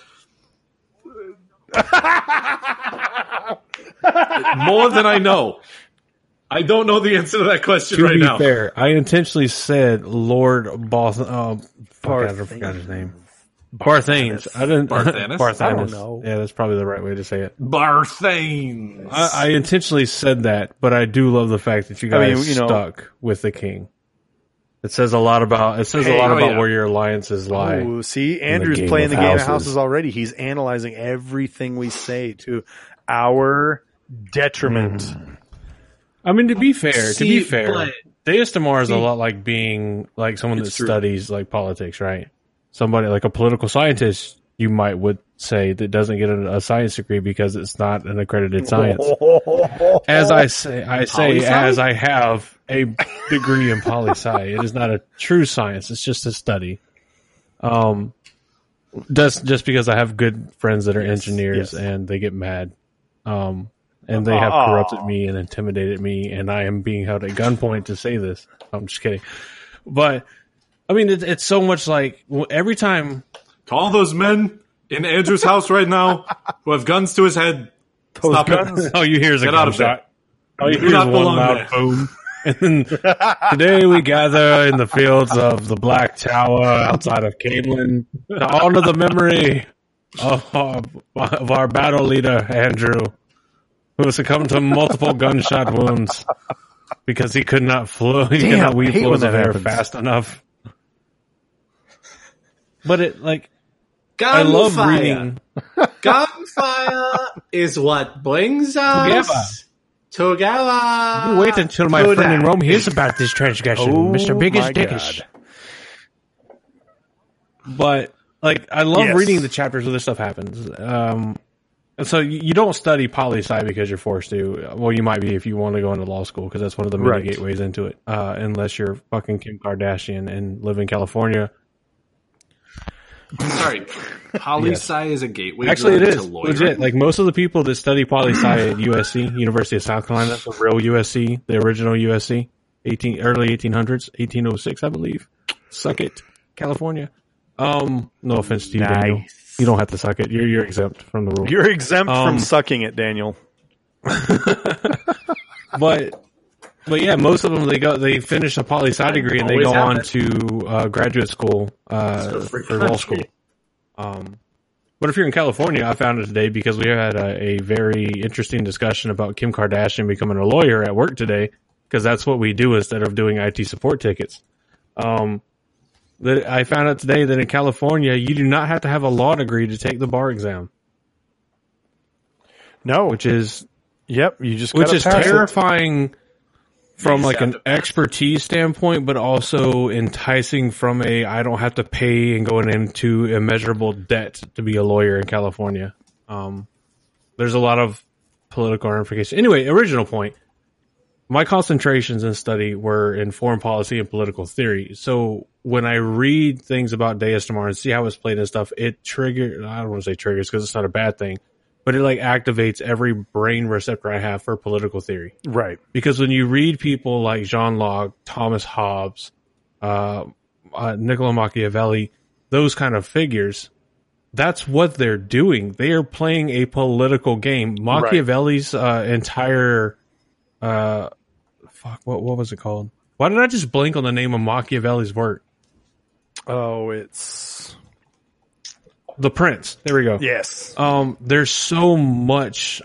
more than I know. I don't know the answer to that question To right be now. fair, I intentionally said Lord Both. Uh, fuck, I forgot his name. Barthanes. I didn't. Barthanes? Barthanes. I don't know. Yeah, that's probably the right way to say it. Barthanes. I, I intentionally said that, but I do love the fact that you I guys mean, you know- stuck with the king. It says a lot about. It says a Hey, lot oh, about yeah. where your alliances lie. Oh, see, Andrew's game playing of the game of houses. houses already. He's analyzing everything we say to our detriment. Mm-hmm. I mean, to be fair, to See, be fair, but- Deus Damar is a See- lot like being like someone that It's true. studies like politics, right? Somebody like a political scientist, you might would say that doesn't get a, a science degree because it's not an accredited science. As I say, I say Poli-sci? as I have a degree in poli sci. It is not a true science. It's just a study. Um, just just because I have good friends that are engineers yes. and they get mad, um, and they have Aw. corrupted me and intimidated me, and I am being held at gunpoint to say this. I'm just kidding, but I mean it's it's so much like every time. To all those men in Andrew's house right now who have guns to his head, Those stop guns. it. All you hear is a Get out of gunshot. All you You hear is not one belong loud there. boom. And then today we gather in the fields of the Black Tower outside of Camelin to honor the memory of our, of our battle leader, Andrew, who succumbed to multiple gunshot wounds because he could not flow. He Damn, could not I weave hate when flows that of air happens. fast enough. But it, like, I love Gunfire. reading. Gunfire is what brings us together. Wait until my friend in Rome hears about this transgression, Oh Mister my Biggest Dickish. God. But like, I love Yes. reading the chapters where this stuff happens. Um, and so you, you don't study poli sci because you're forced to. Well, you might be if you want to go into law school because that's one of the many Right. gateways into it. Uh, unless you're fucking Kim Kardashian and live in California. Sorry, poli sci is a gateway Actually, it drug is to lawyer. legit. Like most of the people that study poli sci at U S C, University of South Carolina, the real U S C, the original U S C, eighteen early eighteen hundreds, eighteen oh six, I believe. Suck it, California. Um, no offense to you, Daniel. Nice. You don't have to suck it. You're you're exempt from the rule. You're exempt Um, from sucking it, Daniel. But but yeah, most of them they go they finish a poli sci degree and they Always go on happen. to uh, graduate school uh, Free for law country. school. Um, but if you're in California, I found it today because we had a, a very interesting discussion about Kim Kardashian becoming a lawyer at work today because that's what we do instead of doing I T support tickets. Um, that I found out today that in California you do not have to have a law degree to take the bar exam, No. which is Yep. You just which gotta is pass it. terrifying from You like just an have to pass. expertise standpoint, but also enticing from a I don't have to pay and going into immeasurable debt to be a lawyer in California. Um, there's a lot of political ramifications. Anyway, original point. My concentrations in study were in foreign policy and political theory. So when I read things about Deus Damar and see how it's played and stuff, it triggers, I don't want to say triggers because it's not a bad thing, but it like activates every brain receptor I have for political theory. Right. Because when you read people like Jean Locke, Thomas Hobbes, uh, uh, Niccolo Machiavelli, those kind of figures, that's what they're doing. They are playing a political game. Machiavelli's uh, entire, uh, fuck, what what was it called? Why did I just blank on the name of Machiavelli's work? Oh, it's The Prince. There we go. yes. Um, there's so much.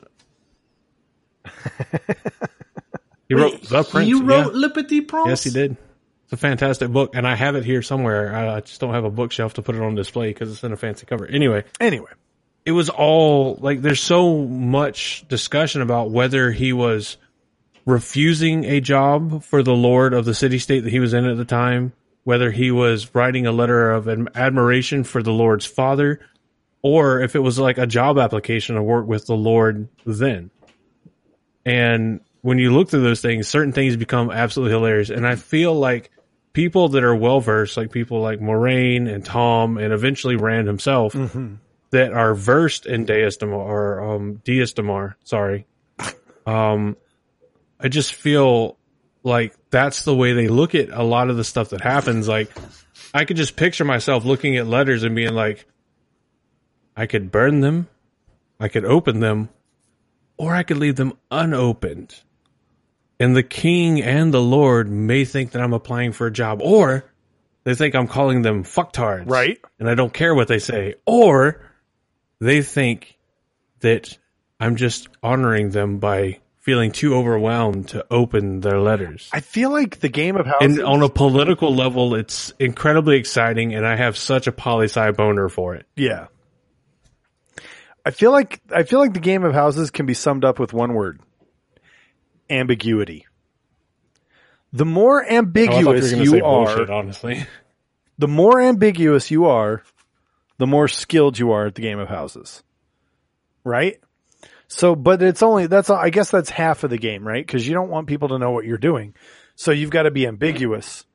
He wrote The Prince. You yeah. wrote Le Petit Prince? Yes, he did. It's a fantastic book, and I have it here somewhere. I I just don't have a bookshelf to put it on display because it's in a fancy cover. Anyway, Anyway. it was all like there's so much discussion about whether he was refusing a job for the lord of the city-state that he was in at the time, whether he was writing a letter of ad- admiration for the Lord's father, or if it was like a job application to work with the Lord then. And when you look through those things, certain things become absolutely hilarious. And I feel like people that are well versed, like people like Moraine and Tom, and eventually Rand himself, mm-hmm. that are versed in Deus Damar, or um, Deus Damar, sorry. Um, I just feel like that's the way they look at a lot of the stuff that happens. Like, I could just picture myself looking at letters and being like, I could burn them, I could open them, or I could leave them unopened. And the king and the lord may think that I'm applying for a job, or they think I'm calling them fucktards. Right. And I don't care what they say. Or they think that I'm just honoring them by feeling too overwhelmed to open their letters. I feel like the Game of Houses... And on a political level, it's incredibly exciting, and I have such a poli-sci boner for it. Yeah. I feel like I feel like the Game of Houses can be summed up with one word. Ambiguity. The more ambiguous oh, you, you are, bullshit, honestly. The more ambiguous you are, the more skilled you are at the Game of Houses. Right? So, but it's only, that's, I guess that's half of the game, right? Because you don't want people to know what you're doing. So you've got to be ambiguous.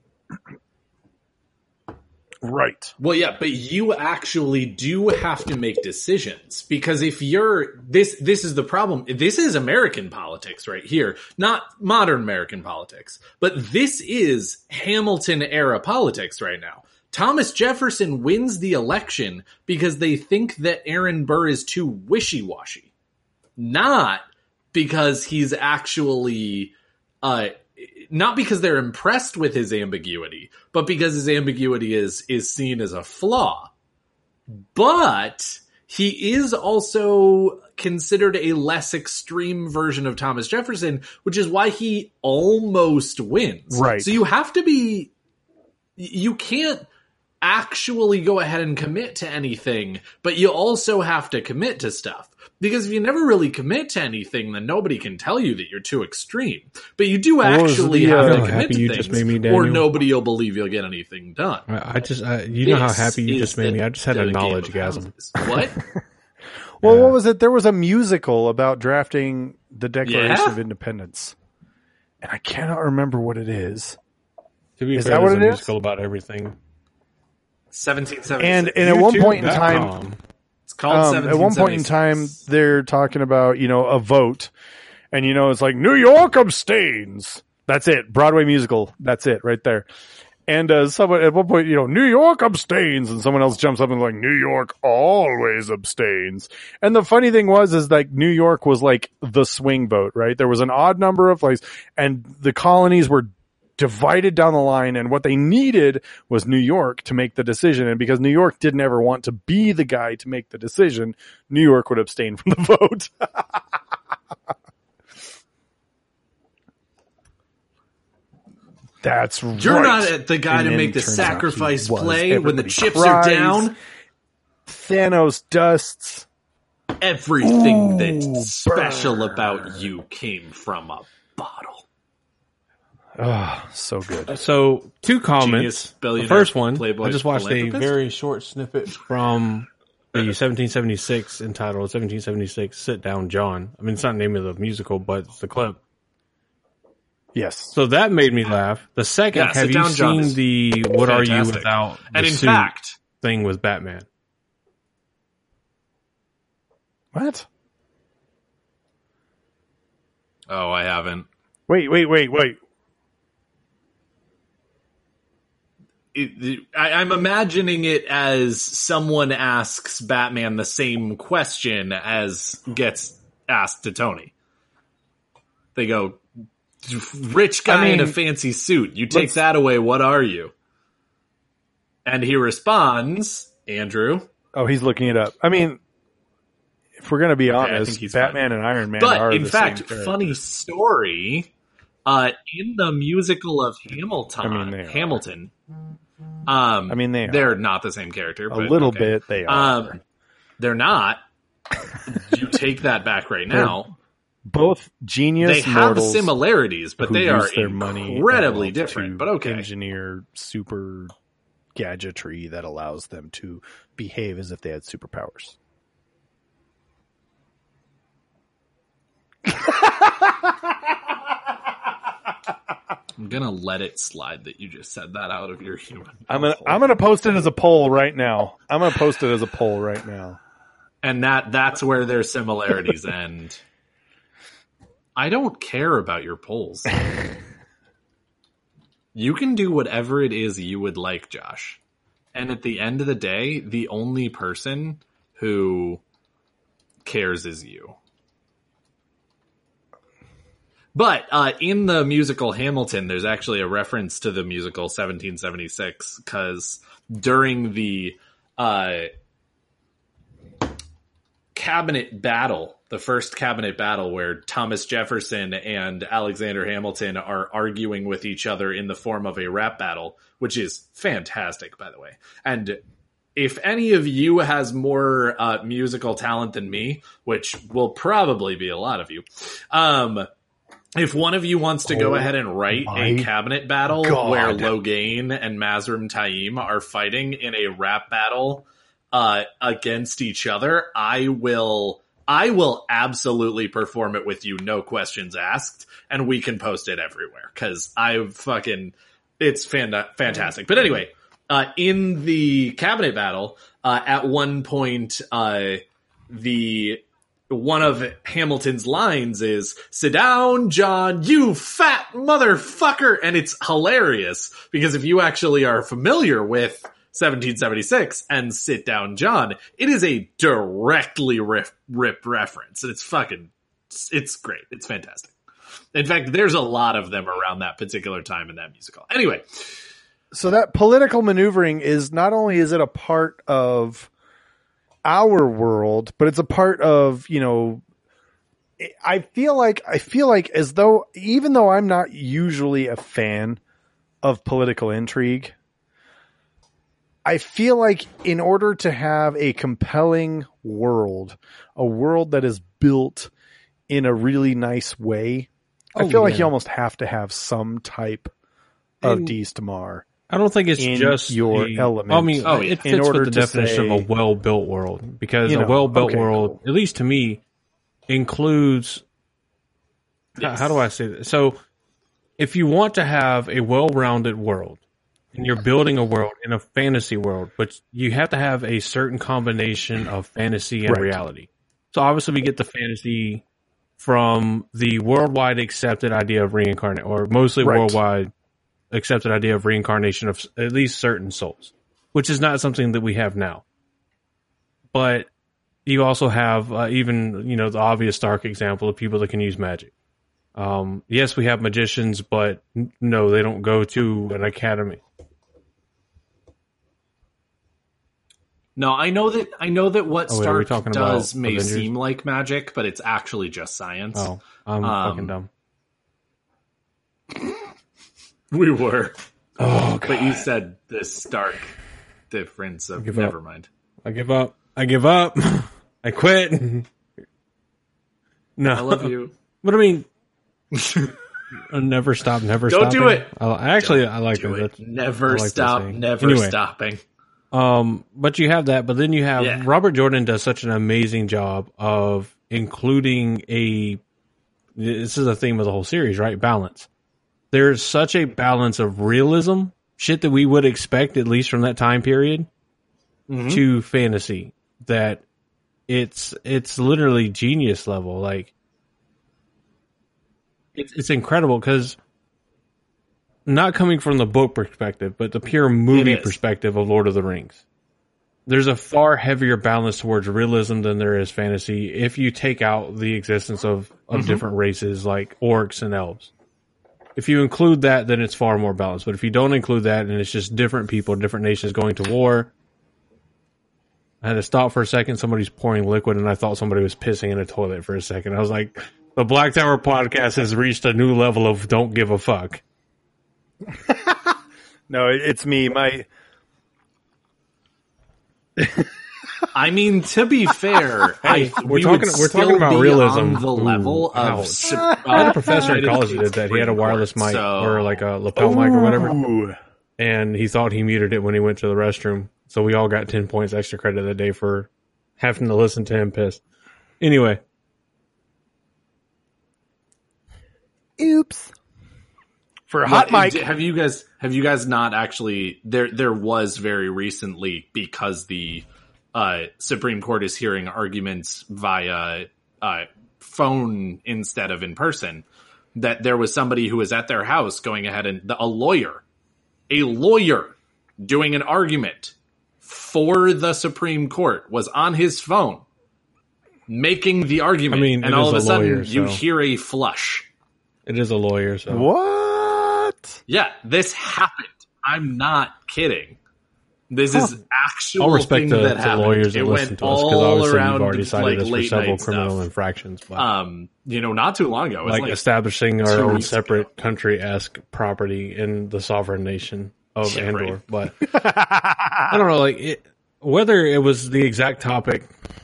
Right. Well, yeah, but you actually do have to make decisions, because if you're this, this is the problem. This is American politics right here, not modern American politics, but this is Hamilton era politics right now. Thomas Jefferson wins the election because they think that Aaron Burr is too wishy-washy, not because he's actually, uh, not because they're impressed with his ambiguity, but because his ambiguity is, is seen as a flaw. But he is also considered a less extreme version of Thomas Jefferson, which is why he almost wins. Right. So you have to be, you can't actually go ahead and commit to anything, but you also have to commit to stuff. Because if you never really commit to anything, then nobody can tell you that you're too extreme. But you do actually the, have uh, to commit to you things, just made me, or nobody will believe you'll get anything done. I, I just, I, you know how happy you just made me. I just had a knowledge gasm. What? Well, yeah. What was it? There was a musical about drafting the Declaration Yeah? of Independence, and I cannot remember what it is. To be Is fair, that what there's it a is? musical about everything. seventeen seventy-six. And, and at one point in time, Um, It's called um, at one point in time, seventeen seventy-six. they're talking about, you know, a vote, and you know, it's like New York abstains. That's it. Broadway musical. That's it right there. And uh, someone at one point, you know, New York abstains, and someone else jumps up and like, New York always abstains. And the funny thing was, is like New York was like the swing vote, right? There was an odd number of places, and the colonies were divided down the line, and what they needed was New York to make the decision. And because New York didn't ever want to be the guy to make the decision, New York would abstain from the vote. That's right. You're not the guy And to then make the turns out he sacrifice was. play when the Everybody chips cries. are down. Thanos dusts. Everything Ooh, that's special burn. about you came from a bottle. Oh, so good. So, two comments. Genius, The billionaire, first one, playboy, I just watched a philanthropist? very short snippet from the seventeen seventy-six entitled seventeen seventy-six Sit Down John. I mean, it's not the name of the musical, but it's the clip. Yes. So that made me laugh. The second, Yeah, have Sit you Down John seen is the What Are You fantastic. Without the And in Suit fact, thing with Batman? What? oh, I haven't. Wait, wait, wait, wait. It, it, I, I'm imagining it as someone asks Batman the same question as gets asked to Tony. They go, rich guy I mean, in a fancy suit. You take let's- that away. What are you? And he responds, Andrew. Oh, he's looking it up. I mean, if we're going to be I honest, think he's Batman and Iron Man But are in the fact, same character. funny story, uh, in the musical of Hamilton, I mean, they are. Hamilton, um, I mean, they are. they're not the same character. A but little okay. bit, they are. Um, they're not. You take that back right now. Both genius They have mortals similarities, but who they use are their money incredibly and wealth different. to But okay, engineer super gadgetry that allows them to behave as if they had superpowers. I'm gonna let it slide that you just said that out of your human. I'm gonna I'm gonna post it as a poll right now. I'm gonna post it as a poll right now. And that that's where their similarities end. I don't care about your polls. You can do whatever it is you would like, Josh. And at the end of the day, the only person who cares is you. But uh, in the musical Hamilton, there's actually a reference to the musical seventeen seventy-six, because during the uh, cabinet battle, the first cabinet battle where Thomas Jefferson and Alexander Hamilton are arguing with each other in the form of a rap battle, which is fantastic, by the way. And if any of you has more uh, musical talent than me, which will probably be a lot of you, um, if one of you wants to go oh, ahead and write a cabinet battle God. where Logain and Mazrim Taim are fighting in a rap battle uh, against each other, I will I will absolutely perform it with you, no questions asked, and we can post it everywhere, because I fucking, it's fan- fantastic. But anyway, uh, in the cabinet battle, uh, at one point, uh, the... one of Hamilton's lines is, "Sit down, John, you fat motherfucker." And it's hilarious because if you actually are familiar with seventeen seventy-six and Sit Down, John, it is a directly ripped, ripped reference. And it's fucking, it's, it's great. It's fantastic. In fact, there's a lot of them around that particular time in that musical. Anyway. So that political maneuvering is not only is it a part of our world, but it's a part of, you know, I feel like, I feel like as though, even though I'm not usually a fan of political intrigue, I feel like in order to have a compelling world, a world that is built in a really nice way, oh, I feel yeah. like you almost have to have some type of and- Dies Damar. I don't think it's in just your the, element. I mean, oh, yeah. it fits with the definition say, of a well-built world, because you know, a well-built okay, world, cool. at least to me, includes. Yes. How, how do I say this? So, if you want to have a well-rounded world, and you're building a world in a fantasy world, but you have to have a certain combination of fantasy and right. reality. So, obviously, we get the fantasy from the worldwide accepted idea of reincarnate, or mostly right. worldwide accepted idea of reincarnation of at least certain souls, which is not something that we have now. But you also have uh, even, you know, the obvious stark example of people that can use magic. Um, yes, we have magicians, but n- no, they don't go to an academy. No, I know that I know that what Oh, wait, are we Stark talking does about may Avengers? seem like magic, but it's actually just science. Oh, I'm Um, fucking dumb. We were. Oh, God. But you said the stark difference of Give never up. mind. I give up. I give up. I quit. No. I love you. But I mean, never stop, never Don't stopping. do it. I, actually, Don't I like do it. it. That's- Never I like that stop, saying. never Anyway. stopping. Um, but you have that, but then you have Yeah. Robert Jordan does such an amazing job of including a, this is a theme of the whole series, right? Balance. There's such a balance of realism, shit that we would expect, at least from that time period, Mm-hmm. to fantasy, that it's, it's literally genius level. Like, it's, it's incredible because, not coming from the book perspective, but the pure movie It is. perspective of Lord of the Rings, there's a far heavier balance towards realism than there is fantasy if you take out the existence of, of Mm-hmm. different races like orcs and elves. If you include that, then it's far more balanced. But if you don't include that, and it's just different people, different nations going to war. I had to stop for a second. Somebody's pouring liquid, and I thought somebody was pissing in a toilet for a second. I was like, the Black Tower podcast has reached a new level of don't give a fuck. No, it- it's me. My I mean, to be fair, I, we're we talking- would we're talking still about be realism. on the Ooh, level of. ouch. su- I had uh, a professor in United college that States did that. He had a Supreme wireless Court, mic so- or like a lapel mic or whatever, Ooh. and he thought he muted it when he went to the restroom. So we all got ten points extra credit that day for having to listen to him piss. Anyway, Oops. For a hot Well, mic. Have you guys have you guys not actually there there was very recently, because the uh, Supreme Court is hearing arguments via uh, phone instead of in person, that there was somebody who was at their house going ahead and a lawyer, a lawyer doing an argument for the Supreme Court was on his phone making the argument. I mean, and it all is of a, a sudden lawyer, you so- hear a flush. It is a lawyer, so What? Yeah, this happened. I'm not kidding. This Huh. is actual I'll respect thing the, that the happened. lawyers that it listen went to us because all obviously around we've already cited like us for late several night criminal stuff. infractions, but Um, you know, not too long ago, it was like, like, establishing two our own weeks separate country-esque property in the sovereign nation of Yeah, Andor. right. But I don't know, like it, whether it was the exact topic.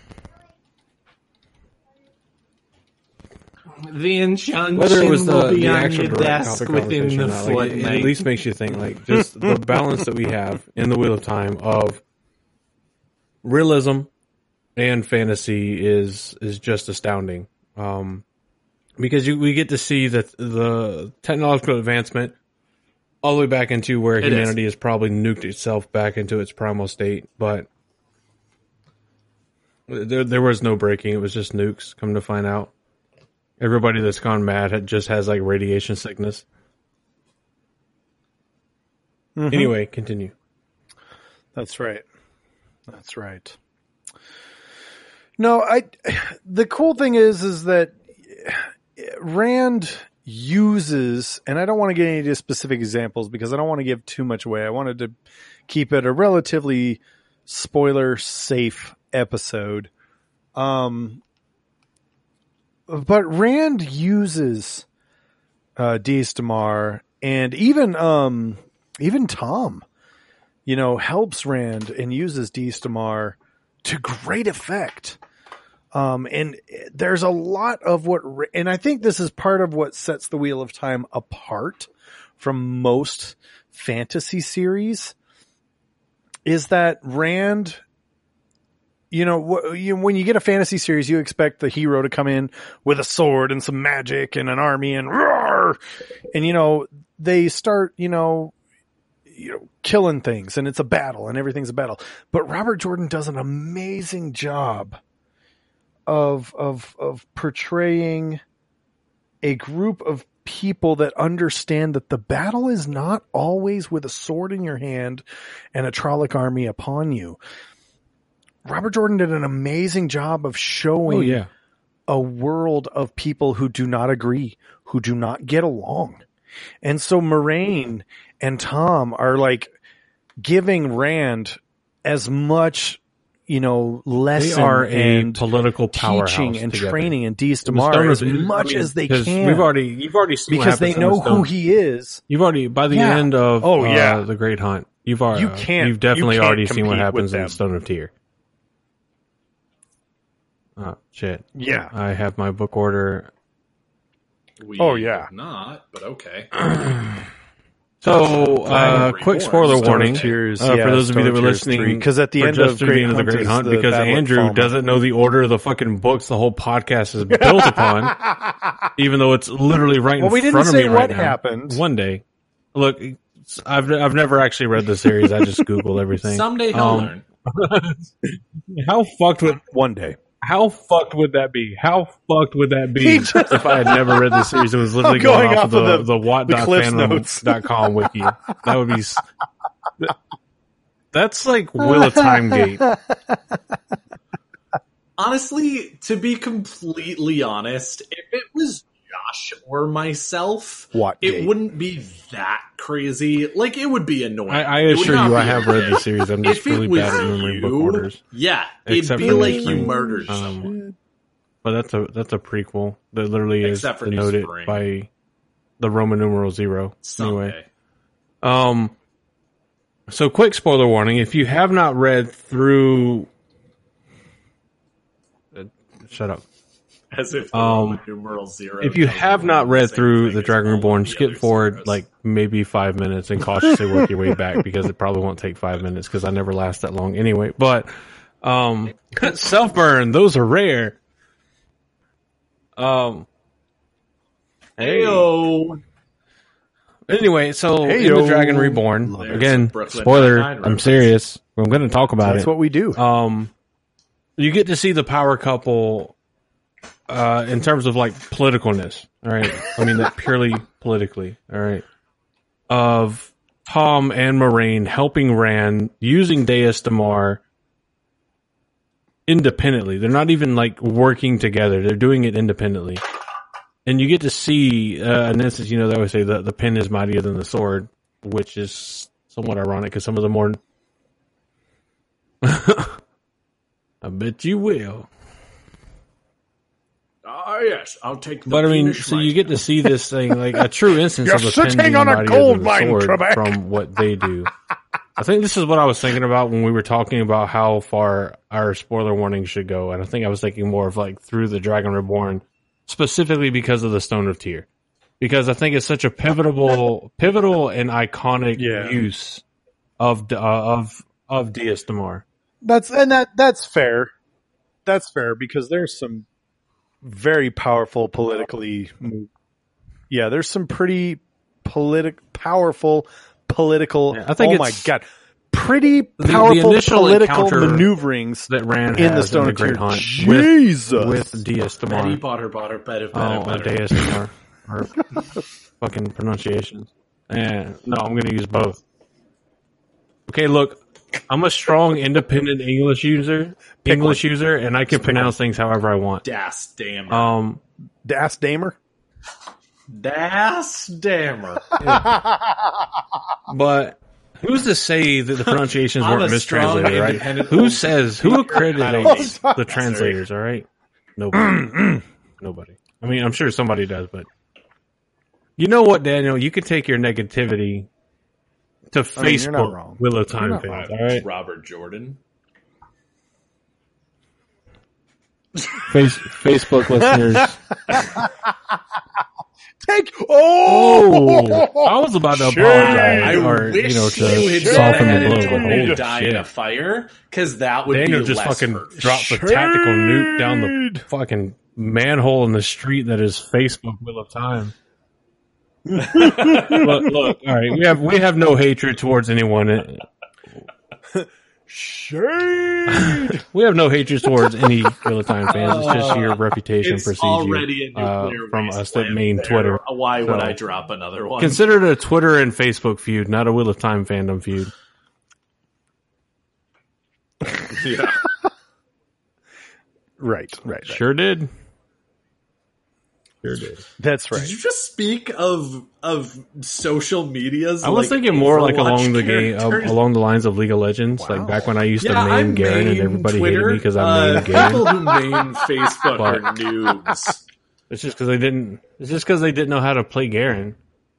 the injunction Whether it was the, will be the on actual your direct desk topic within conversation, the or not, like, it, it at fortnight. least makes you think, like, just the balance that we have in the Wheel of Time of realism and fantasy is is just astounding. Um, because you, we get to see that the technological advancement all the way back into where It humanity has probably nuked itself back into its primal state, but there there was no breaking. It was just nukes. Come to find out, everybody that's gone mad had, just has like radiation sickness. Mhm. Anyway, continue. That's right. That's right. No, I. The cool thing is, is that Rand uses, and I don't want to get into specific examples because I don't want to give too much away. I wanted to keep it a relatively spoiler safe episode. Um, but Rand uses uh, Diaz Damar and even um, even Tom, you know, helps Rand and uses Diaz Damar to great effect. Um, and there's a lot of what, and I think this is part of what sets the Wheel of Time apart from most fantasy series, is that Rand, you know, wh- you, when you get a fantasy series, you expect the hero to come in with a sword and some magic and an army and roar, and you know, they start, you know, you know, killing things and it's a battle and everything's a battle. But Robert Jordan does an amazing job of, of, of portraying a group of people that understand that the battle is not always with a sword in your hand and a Trolloc army upon you. Robert Jordan did an amazing job of showing Oh yeah, a world of people who do not agree, who do not get along. And so Moraine and Tom are like giving Rand as much, you know, lesson they are a and political powerhouse teaching and together. training and Diaz The Damar Stone as of- much I mean, as they 'cause can. We've already, you've already seen what because they happens in the know Stone- who he is. You've already, by the Yeah. end of Oh, uh, yeah. the Great Hunt, you've already, You can't- you've definitely you can't already seen what compete happens with in them. Stone of Tear. Oh shit! Yeah. I have my book order. We Oh, yeah. have not, but okay. So, uh, Reborn, quick spoiler Stone of warning Tears, uh, yeah, for those of you Stone that of were Tears listening. three, 'cause at the for end just of the Great beginning of the Hunt Great is Hunt, the because Battle at Andrew Falmouth. doesn't know the order of the fucking books the whole podcast is built upon, even though it's literally right Well, in we didn't front of say me what right now. happened. One day, look, it's- I've I've never actually read the series. I just Google everything. Someday he'll Um, learn. How fucked would One day. how fucked would that be? How fucked would that be He just- if I had never read the series and was literally I'm going, going off off of of the, the- the, watt the dot Cliffs fandom Notes. dot com wiki? That would be. s- That's like Wheel of Time Gate. Honestly, to be completely honest, if it was Josh or myself, What it gate? wouldn't be that crazy. Like, it would be annoying. I, I It would assure not you, I be have okay. read the series. I'm just If it really was bad at remembering book you, orders. yeah, Except it'd be for like the you spring. murdered Um, someone. But that's a that's a prequel that literally Except is for New denoted Spring. by the Roman numeral zero. Someday. Anyway, um, so quick spoiler warning: if you have not read through, uh, shut up. As if the Um, Roman numeral zero. If you doesn't have mean not the read same through thing The as Dragon all Reborn, the skip other forward zeros. like maybe five minutes and cautiously work your way back because it probably won't take five minutes because I never last that long anyway. But um, self burn, those are rare. Um, Heyo. Anyway, so in Heyo. the Dragon Reborn, There's again, Brooklyn spoiler, Nine-Nine I'm reference. serious. I'm going to talk about That's it. what we do. Um, you get to see the power couple uh, in terms of like politicalness. All right, I mean that purely politically. All right, of Tom and Moraine helping Rand using Deus Damar independently. They're not even like working together. They're doing it independently. And you get to see, uh, in instance, you know, they always say the, the pen is mightier than the sword, which is somewhat ironic because some of the more. I bet you will. Ah, yes, I'll take the But I mean, penis so mic. you get to see this thing, like a true instance You're of a pen sitting being on a mightier gold than the mine, sword Trebek. from what they do. I think this is what I was thinking about when we were talking about how far our spoiler warning should go. And I think I was thinking more of like through the Dragon Reborn, specifically because of the Stone of Tyr. Because I think it's such a pivotal, pivotal and iconic Yeah. use of, uh, of, of Deus Damar. That's and that that's fair. That's fair because there's some very powerful politically. Yeah, there's some pretty politic powerful political. Yeah, I think oh my it's- god, pretty the powerful initial political encounter maneuverings That Rand in the has Stone in the of Great Tyr. Hunt with, Jesus, with Deus Damar. Betty Potter, Potter, better, better, Oh, better. Deus Damar. Or fucking pronunciations. And no, I'm going to use both. Okay, look, I'm a strong, independent English user, English user, and I can pronounce things however I want. Das Dammer. Um, Das Damer. Das Dammer. but who's to say that the pronunciations I'm weren't a strong, mistranslated, right? independent- Who says, who accreditates Oh, the translators, all right? Nobody. Nobody. I mean, I'm sure somebody does, but you know what, Daniel? You could take your negativity to I mean, you're not Facebook, wrong. Wheel of Time not fans, wrong. all right? Robert Jordan. Face, Facebook listeners. Take oh, Oh, I was about to Shade. apologize, I or wish you know, you had to gone soften ahead the and blow. told But me to holy die in a shit, fire, because that would Daniel be just less fucking hurt. dropped a tactical nuke down the fucking manhole in the street that is Facebook Wheel of Time. look, look, all right, we have we have no hatred towards anyone. shade. We have no hatred towards any Wheel of Time fans. It's just your reputation It's precedes already you a uh, nuclear from us that wasteland main there. Twitter. Why would So- I drop another one? Consider it a Twitter and Facebook feud, not a Wheel of Time fandom feud. yeah. Right, right, right. Sure did. Sure did. That's right. Did you just speak of of social medias? I was like thinking more like Overwatch along the game, uh, characters? along the lines of League of Legends, like back when I used Yeah, to I name Garen and main everybody Twitter. hated me because I uh, named Garen. People who main Facebook But- are noobs. It's just because they didn't. It's just because they didn't know how to play Garen.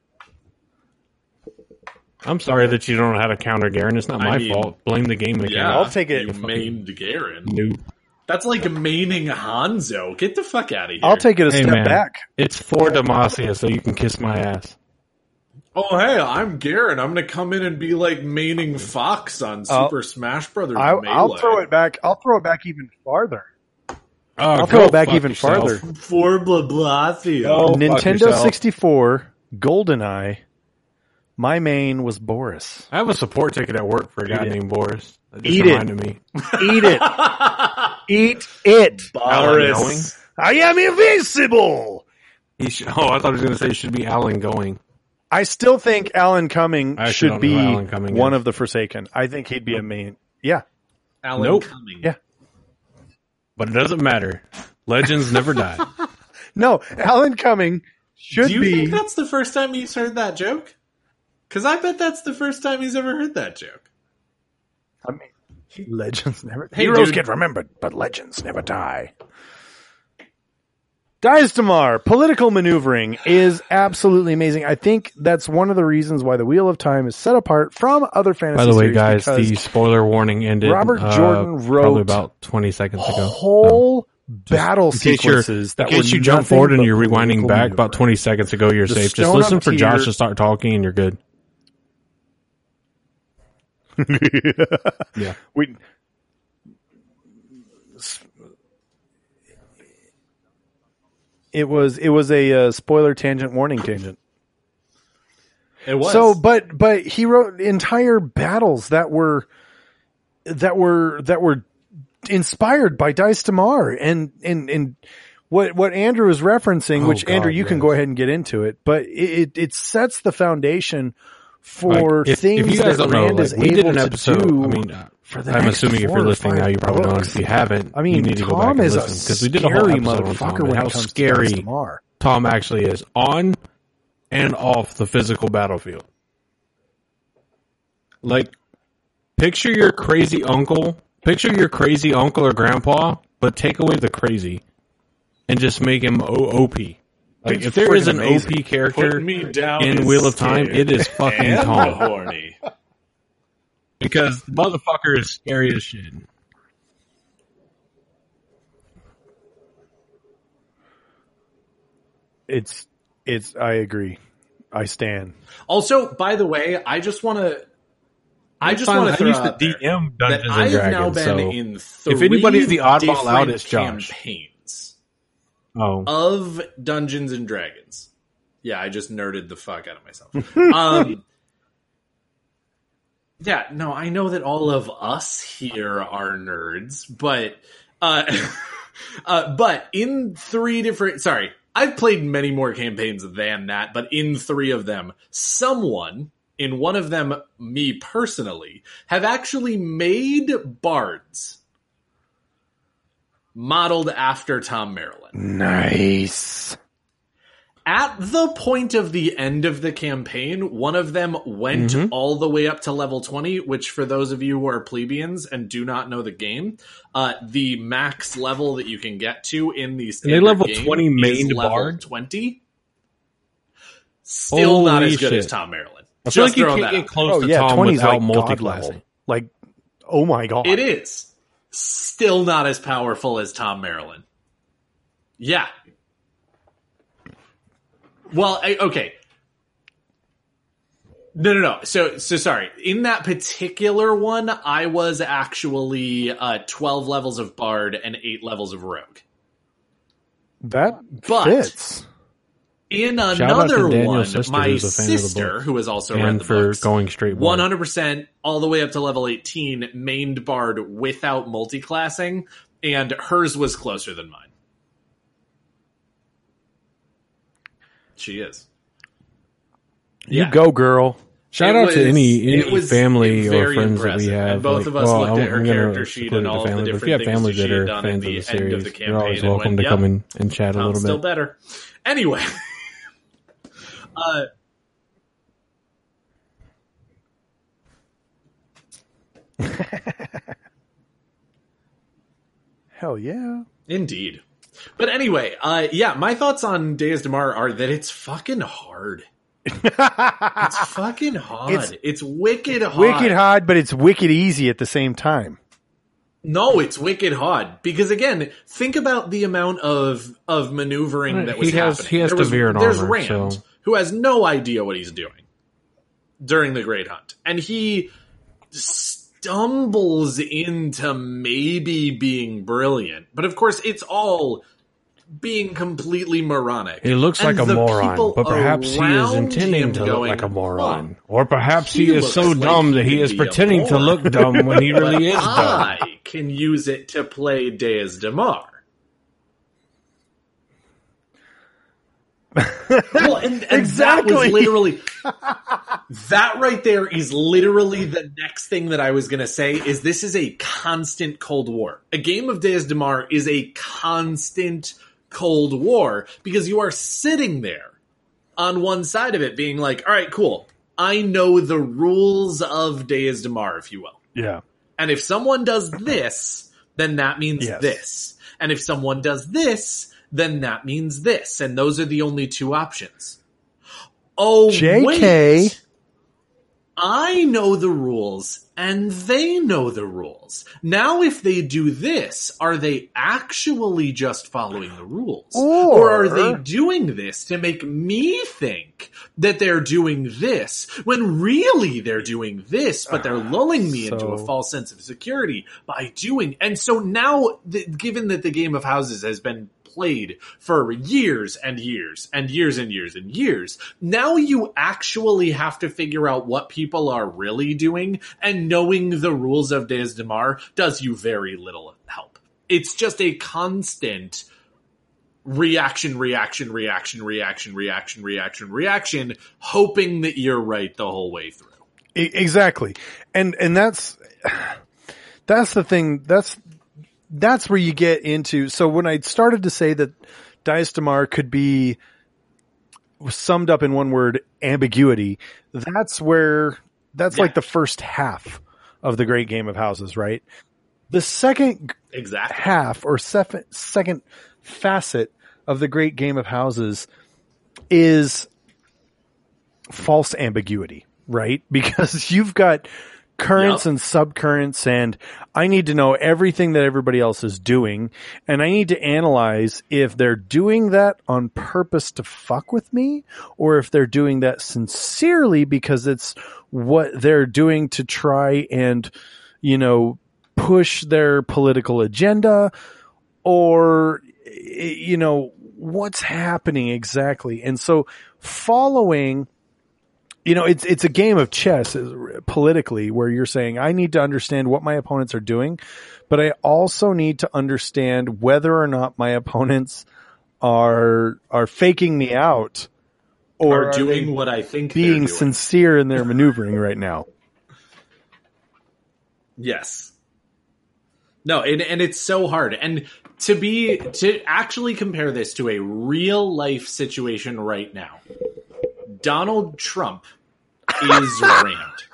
I'm sorry that you don't know how to counter Garen. It's not I my mean, fault. Blame the game mechanic. Yeah, I'll take it. You mained Garen. Noob. That's like maining Hanzo. Get the fuck out of here. I'll take it a Hey, step man. back. It's for Demacia, so you can kiss my ass. Oh, hey, I'm Garen. I'm gonna come in and be like maining Fox on I'll- Super Smash Brothers. I, Melee. I'll throw it back. I'll throw it back even farther. Oh, I'll go throw it back fuck even yourself. farther. for Blablathio. Go fuck Nintendo yourself. sixty-four, GoldenEye. My main was Boris. I have a support ticket at work for a guy Eat it. named Boris. That just Eat it. reminded me. Eat it. Eat it. Alan going? Boris. I am invincible. He should, oh, I thought he was going to say it should be Alan going. I still think Alan Cumming I actually should don't know be who Alan Cumming one is. of the Forsaken. I think he'd be a main. Yeah. Alan Nope. Cumming. Yeah. But it doesn't matter. Legends never die. No, Alan Cumming should Do you be. think that's the first time he's heard that joke? Because I bet that's the first time he's ever heard that joke. I mean, legends never. Hey, heroes dude. get remembered, but legends never die. Dies Damar, political maneuvering is absolutely amazing. I think that's one of the reasons why the Wheel of Time is set apart from other fantasy By the way, series, guys, because the spoiler warning ended Robert uh, Jordan wrote probably about twenty seconds ago. whole battle In case, you're, sequences in that case were you jump nothing forward and but you're rewinding political back about maneuvering. twenty seconds ago, you're The safe. Just Stone listen of for Tyr- Josh to start talking and you're good. Yeah. We, It was it was a uh, spoiler tangent warning tangent. It was. So, but but he wrote entire battles that were that were that were inspired by Dice Damar, and and and what what Andrew is referencing, Oh, which God, Andrew you yes. can go ahead and get into it, but it it, it sets the foundation for Like, if, things if you guys that don't know, Rand like, is we able did an to episode. do. I mean, uh, for the I'm next assuming if four you're or listening five now, you probably don't. books. If you haven't, I mean, you need to go Tom back and is a listen because we did a whole scary episode on Tom motherfucker and when how it comes to scary Dice Damar. Tom actually is on and off the physical battlefield. Like, picture your crazy uncle, picture your crazy uncle or grandpa, but take away the crazy and just make him o- O P. Like, It's if there is freaking an amazing. O P character Put me down in is Wheel of Time, scared it is fucking and Tom. horny. Because the motherfucker is scary as shit. It's it's. I agree. I stand. Also, by the way, I just want to. I just Fine, want to I throw used to out there D M that Dungeons I and have now Dragons. been So in three if anybody's the oddball out, different it's Josh. campaigns Oh, of Dungeons and Dragons. Yeah, I just nerded the fuck out of myself. um, yeah, no, I know that all of us here are nerds, but uh, uh, but in three different. Sorry, I've played many more campaigns than that, but in three of them, someone. In one of them, me personally, have actually made bards modeled after Tom Maryland. Nice. At the point of the end of the campaign, one of them went Mhm. all the way up to level twenty, which for those of you who are plebeians and do not know the game, uh, the max level that you can get to in the standard level game twenty is mained level bard? twenty. Still Holy not as good shit. as Tom Maryland. I feel Just like you throwing can't that get out. close Oh to yeah, Tom twenty's without like god multi-classing. level. Like, oh my god, It is. Still not as powerful as Tom Maryland. Yeah. Well, I, okay. No, no, no. So, so sorry. In that particular one, I was actually uh, twelve levels of Bard and eight levels of Rogue. that But- fits. In out to another Daniel's one, sister, my who's a fan of the sister, book. who has also read And the for books, going straight bard. one hundred percent all the way up to level eighteen, mained Bard without multiclassing, and hers was closer than mine. She is. You Yeah. go, girl. Shout It out was- to any, it any was family or very friends that we impressive. have. And both like, of us well, looked at I'm- her I'm gonna character sheet seclude and the all of the family, but different if you have things family that she that had are done at fans of the the end series, of the you're always campaign and welcome went, to "Yep, come in and chat a Tom's little still bit. better. Anyway. uh, Hell yeah. Indeed. But anyway, uh, yeah, my thoughts on Days Damar are that it's fucking hard. It's fucking hard. It's It's, wicked hard. Wicked hard, but it's wicked easy at the same time. No, it's wicked hard. Because again, think about the amount of of maneuvering that was He has- happening. he has There to was- veer in There's armor, Rand, so- who has no idea what he's doing during the Great Hunt. And he stumbles into maybe being brilliant. But of course, it's all being completely moronic. He looks And like a the moron, people but perhaps he is around intending him to look going, like a moron. "Huh, Or perhaps he, he is looks so like dumb he that he could is be a pretending to moron." look dumb when he really but is dumb. I can use it to play Days Damar. Well, and, and Exactly. that was literally that right there is literally the next thing that I was going to say is this is a constant Cold War. A game of Days Damar is a constant Cold War because you are sitting there on one side of it being like, all right, cool. I know the rules of Days Damar, if you will. Yeah. And if someone does this, then that means Yes. this. And if someone does this, then that means this. And those are the only two options. Oh, J K. wait. I know the rules and they know the rules. Now, if they do this, are they actually just following the rules? Or- or are they doing this to make me think that they're doing this, when really they're doing this, but they're lulling me so... into a false sense of security by doing. And so now, the, given that the Game of Houses has been played for years and years and years and years and years, now you actually have to figure out what people are really doing, and knowing the rules of Days Dammar does you very little help. It's just a constant reaction, reaction, reaction, reaction, reaction, reaction, reaction, hoping that you're right the whole way through. Exactly. And, and that's, that's the thing. That's, that's where you get into. So when I started to say that Daes Dammar could be summed up in one word, ambiguity, that's where, that's yeah. like the first half of the Great Game of Houses, right? The second exactly. half or sef- second facet of the Great Game of Houses is false ambiguity, right? Because you've got currents yep. and subcurrents, and I need to know everything that everybody else is doing, and I need to analyze if they're doing that on purpose to fuck with me, or if they're doing that sincerely because it's what they're doing to try and, you know, push their political agenda, or, you know, what's happening exactly. And so following, you know, it's, it's a game of chess politically, where you're saying, I need to understand what my opponents are doing, but I also need to understand whether or not my opponents are, are faking me out, or are doing what I think being they're doing. sincere in their maneuvering right now. Yes. No, and, and it's so hard. And to be, to actually compare this to a real life situation right now, Donald Trump is Rand.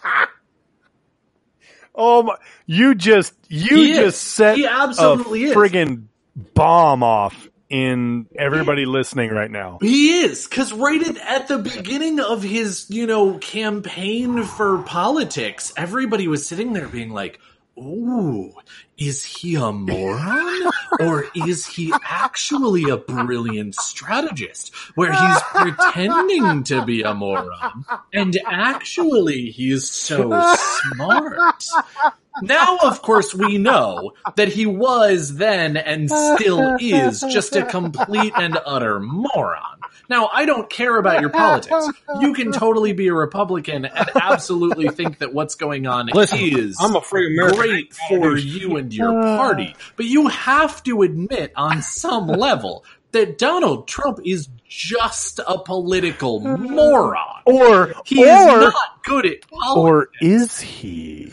Oh my, you just, you he just is. set he absolutely a is. friggin' bomb off in everybody listening right now. He is, because right at, at the beginning of his, you know, campaign for politics, everybody was sitting there being like, ooh, is he a moron? Or is he actually a brilliant strategist where he's pretending to be a moron and actually he's so smart? Now, of course, we know that he was then and still is just a complete and utter moron. Now, I don't care about your politics. You can totally be a Republican and absolutely think that what's going on Listen, is I'm a free American. great for you and your party. But you have to admit on some level that Donald Trump is just a political moron. Or, he or, is not good at politics. Or is he?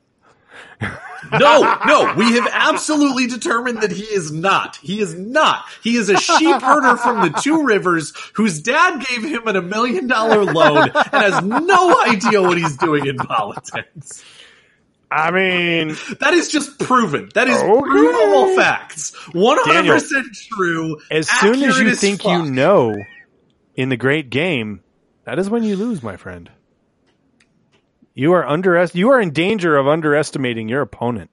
No, no, we have absolutely determined that he is not. He is not. He is a sheep herder from the Two Rivers whose dad gave him an a million dollar loan and has no idea what he's doing in politics. I mean, that is just proven. That is okay. provable facts. one hundred percent Daniel, true. As soon as you as think fuck. you know in the great game, that is when you lose, my friend. You are under you are in danger of underestimating your opponent.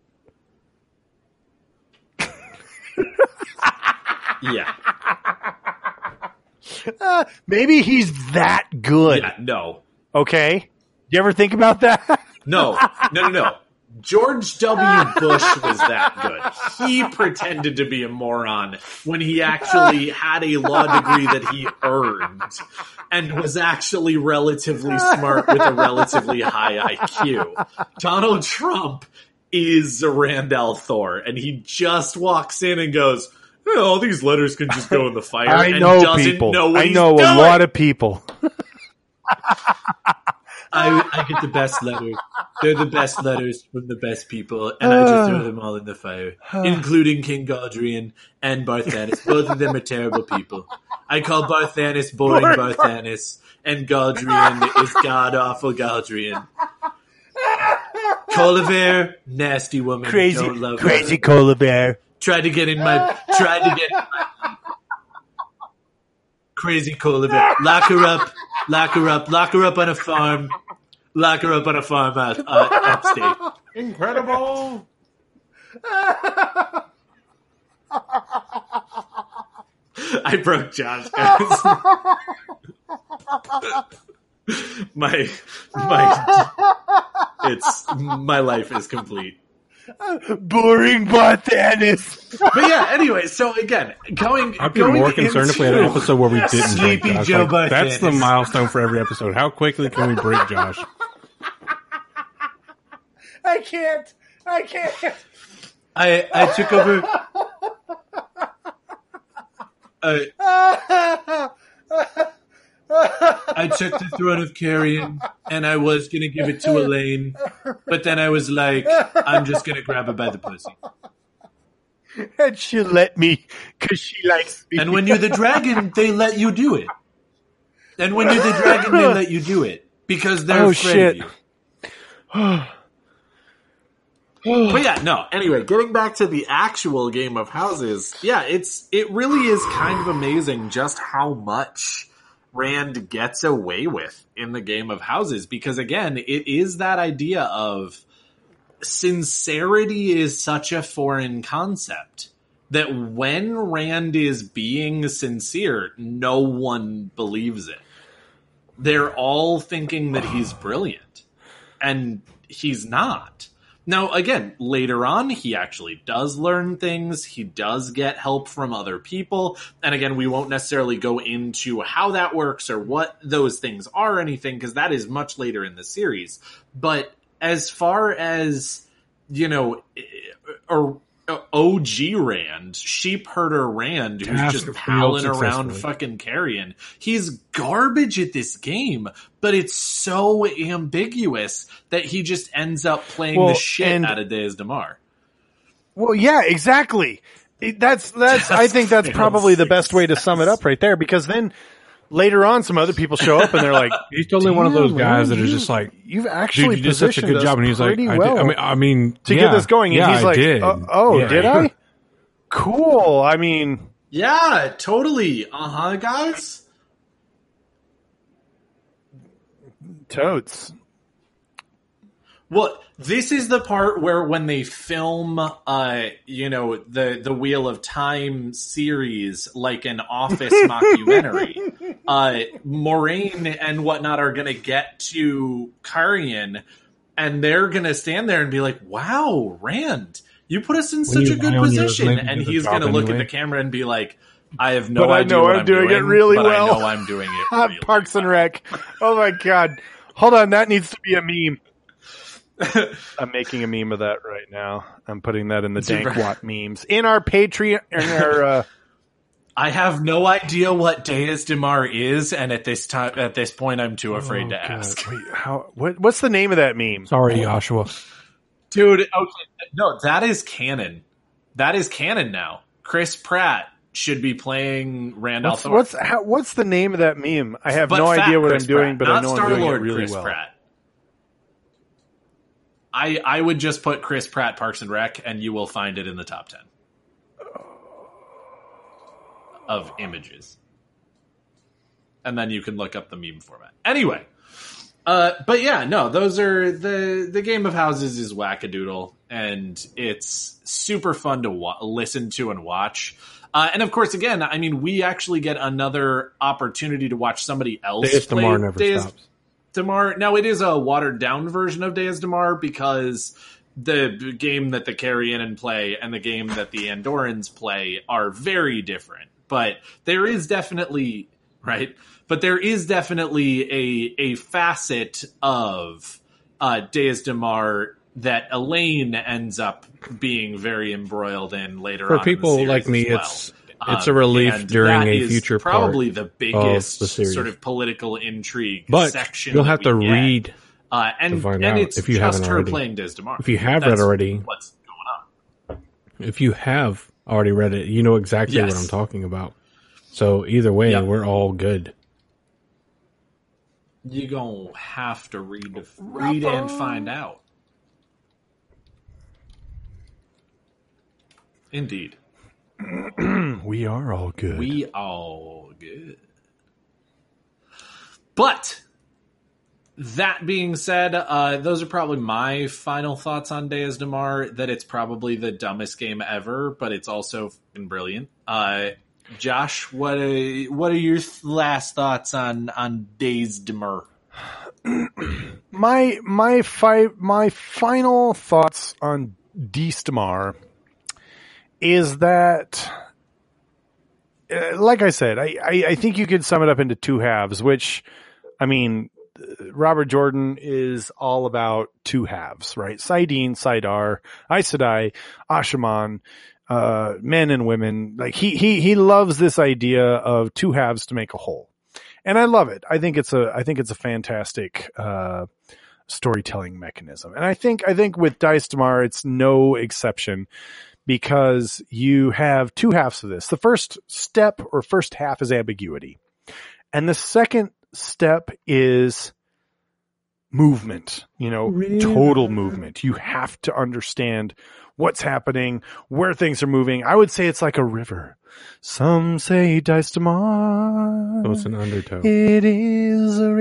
Yeah. Uh, maybe he's that good. Yeah, no. Okay. You ever think about that? No. No, no, no. George W. Bush was that good. He pretended to be a moron when he actually had a law degree that he earned and was actually relatively smart with a relatively high I Q. Donald Trump is Randall Thor, and he just walks in and goes, oh, all these letters can just go in the fire. I and know doesn't people. Know what I he's know doing. a lot of people. I, I get the best letters. They're the best letters from the best people, and I just throw them all in the fire, including King Galdrian and Barthanes. Both of them are terrible people. I call Barthanes boring Barthanes, and Galdrian is god-awful Galdrian. Colivert, nasty woman. Crazy, don't love crazy her. Colivert. Tried to get in my, tried to get in my, crazy Colivert. Lock her up, lock her up, lock her up on a farm, lock her up on a farm out, uh, upstate. Incredible. I broke Josh, guys. my my it's my life is complete. Boring botanist. But yeah, anyway, so again, going. I'd be going more concerned if we had an into episode where we didn't break Sleepy Josh. Joe Like, that's the Buttons. milestone for every episode. How quickly can we break Josh? I can't. I can't. I I took over. I, I took the throne of Carrion, and I was gonna give it to Elaine, but then I was like, I'm just gonna grab her by the pussy. And she let me because she likes me. And when you're the dragon, they let you do it. And when you're the dragon, they let you do it because they're Oh, afraid shit. of you. But yeah, no. Anyway, getting back to the actual Game of Houses, yeah, it's it really is kind of amazing just how much Rand gets away with in the Game of Houses because again, it is that idea of sincerity is such a foreign concept that when Rand is being sincere, no one believes it. They're all thinking that he's brilliant, and he's not. Now, again, later on, he actually does learn things. He does get help from other people. And again, we won't necessarily go into how that works or what those things are or anything, because that is much later in the series. But as far as, you know, or O G Rand, sheep herder Rand, who's Task just failed palling around successfully. fucking Carrion. He's garbage at this game, but it's so ambiguous that he just ends up playing Well, the shit and- out of Deus Damar. Well, yeah, exactly. It- That's that's. Just I think that's failed probably the best way to sum it success. up right there. Because then later on, some other people show up and they're like, He's totally one of those "Damn, guys man, that are you- just like, "You've dude, actually you did such a positioned good us job. And he's like, pretty I, well did. I mean, I mean, to yeah, get this going." And yeah, he's I like, did. "Oh, oh, Yeah. did I? Cool. I mean, Yeah, totally. Uh-huh, guys. totes." Well, this is the part where when they film, uh, you know, the, the Wheel of Time series, like an Office mockumentary, uh, Moraine and whatnot are going to get to Carrion, and they're going to stand there and be like, wow, Rand, you put us in such you a good lie on your position. leg, you And do the he's job going to look at anyway. the camera and be like, I have no But I idea know what I'm I'm doing it really but well. I know I'm doing it Ah, really Parks and well. Rec. Oh my god! Hold on, that needs to be a meme. I'm making a meme of that right now. I'm putting that in the Super. Dankwat memes in our Patreon. In our uh, I have no idea what Deus Damar is, and at this time, at this point, I'm too afraid oh, to God. ask. Wait, how? What, what's the name of that meme? Sorry, Joshua. Dude, okay, no, that is canon. That is canon now. Chris Pratt should be playing Randolph What's Thorpe. what's, how, what's the name of that meme? I have But no fat idea what Chris I'm doing, Pratt, but not I know I'm doing it Star-Lord really Chris well. Pratt. I I would just put Chris Pratt Parks and Rec, and you will find it in the top ten of images. And then you can look up the meme format. Anyway, uh, but yeah, no, those are the the Game of Houses is wackadoodle, and it's super fun to wa- listen to and watch. Uh, and of course, again, I mean, we actually get another opportunity to watch somebody else Deus play Damar never Deus stops. Damar. Now, it is a watered down version of Deus Damar because the game that the Carrion play and the game that the Andorans play are very different. But there is definitely, right? But there is definitely a a facet of uh, Deus Damar that Elaine ends up being very embroiled in later For on. people in the like series me, as well. it's it's a Um, relief and during that a is future part probably the biggest the series. sort of political intrigue But section. you'll that have to we get. read Uh, and to find and out it's if you just haven't her already. playing Deus Damar. If you have That's read already, what's going on? if you have already read it, you know exactly what Yes. I'm talking about. So either way, Yep. we're all good. You gonna have to read to read and find out. Indeed, We are all good. we all good. But that being said, uh, those are probably my final thoughts on Deus Damar. That it's probably the dumbest game ever, but it's also fucking brilliant. Uh, Josh, what are, what are your last thoughts on on Days Demur? my my fi- my final thoughts on Deestamar is that, uh, like I said, I, I, I think you could sum it up into two halves, which, I mean, Robert Jordan is all about two halves, right? Saidin, Saidar, Aes Sedai, Ashaman, uh, men and women. Like he, he, he loves this idea of two halves to make a whole. And I love it. I think it's a, I think it's a fantastic, uh, storytelling mechanism. And I think, I think with Dice Damar, it's no exception because you have two halves of this. The first step or first half is ambiguity. And the second step is movement, you know, really? Total movement. You have to understand what's happening, where things are moving. I would say it's like a river. Some say Dice Damar. Oh, it's an undertow. It is a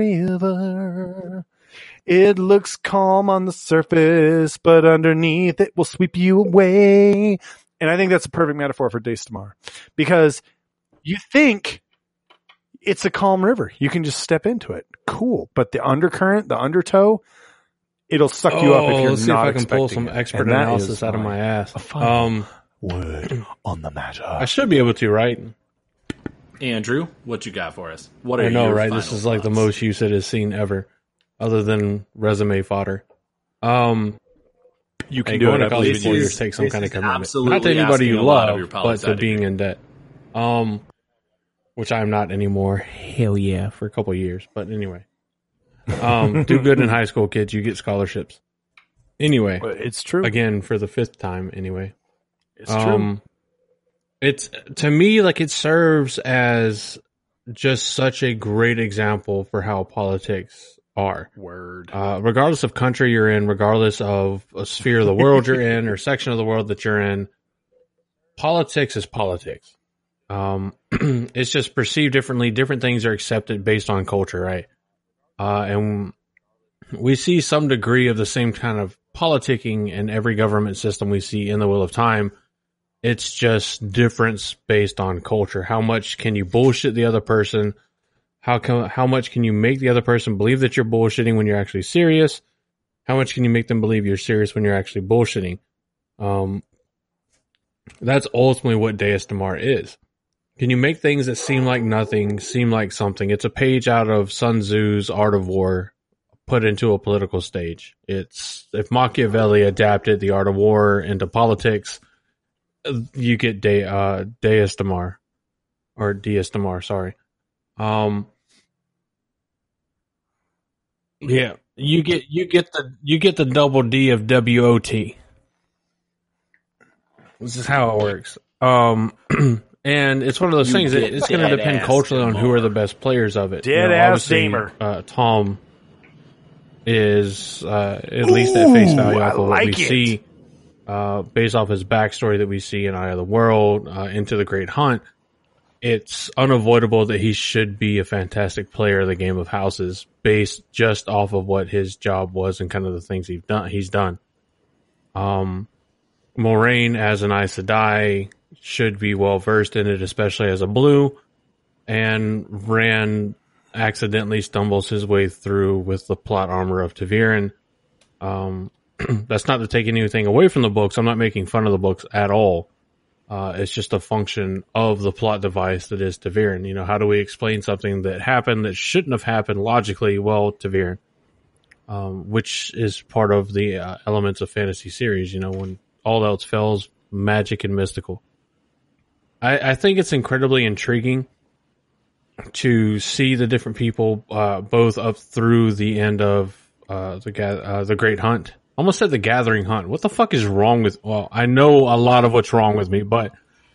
river. It looks calm on the surface, but underneath it will sweep you away. And I think that's a perfect metaphor for Dice Damar because you think it's a calm river. You can just step into it. Cool. But the undercurrent, the undertow, it'll suck you oh, up if you're let's not see if I can pull some it. expert analysis out of my ass. Um, word on the matter. I should be able to, right? Andrew, what you got for us? What are I know, your right? final This is like thoughts? the most use it has seen ever, other than resume fodder. Um, you can hey, do going it. to college This before is- years take some this kind of is commitment. absolutely Not to anybody asking you a lot of your love, but poli to sci being degree. in debt. Um, which I'm not anymore. Hell yeah, for a couple of years. But anyway, um, do good in high school, kids. You get scholarships. Anyway, It's true. again for the fifth time. Anyway, It's true. um, it's to me like it serves as just such a great example for how politics are. Word. Uh, regardless of country you're in, regardless of a sphere of the world you're in or section of the world that you're in, politics is politics. Um, it's just perceived differently. Different things are accepted based on culture, right? Uh, and we see some degree of the same kind of politicking in every government system we see in the Wheel of Time. It's just difference based on culture. How much can you bullshit the other person? How come, how much can you make the other person believe that you're bullshitting when you're actually serious? How much can you make them believe you're serious when you're actually bullshitting? Um, that's ultimately what Deus Damar is. Can you make things that seem like nothing seem like something? It's a page out of Sun Tzu's Art of War put into a political stage. It's if Machiavelli adapted the Art of War into politics, you get De, uh, Deus Damar or Deus Damar, sorry. Um, yeah, you get you get the you get the double D of W O T. This is how it works. Um, and it's one of those You things that get it's going to dead depend ass culturally on who Damar. are the best players of it. Dead You know, ass obviously, Damer. Uh, Tom is uh, at least at face value Ooh, off of I what like we it. see, uh, based off his backstory that we see in Eye of the World, uh, into the Great Hunt. It's unavoidable that he should be a fantastic player of the Game of Houses based just off of what his job was and kind of the things he's done. He's done. Um, Moraine as an Aes Sedai should be well versed in it, especially as a blue. And Rand accidentally stumbles his way through with the plot armor of Ta'Veren. Um, that's not to take anything away from the books. I'm not making fun of the books at all. Uh, it's just a function of the plot device that is Ta'Veren. You know, how do we explain something that happened that shouldn't have happened logically? Well, Ta'Veren, um, which is part of the uh, elements of fantasy series. You know, when all else fails, magic and mystical. I, I think it's incredibly intriguing to see the different people, uh, both up through the end of uh, the ga- uh, the Great Hunt. Almost said the Gathering Hunt. What the fuck is wrong with? Well, I know a lot of what's wrong with me, but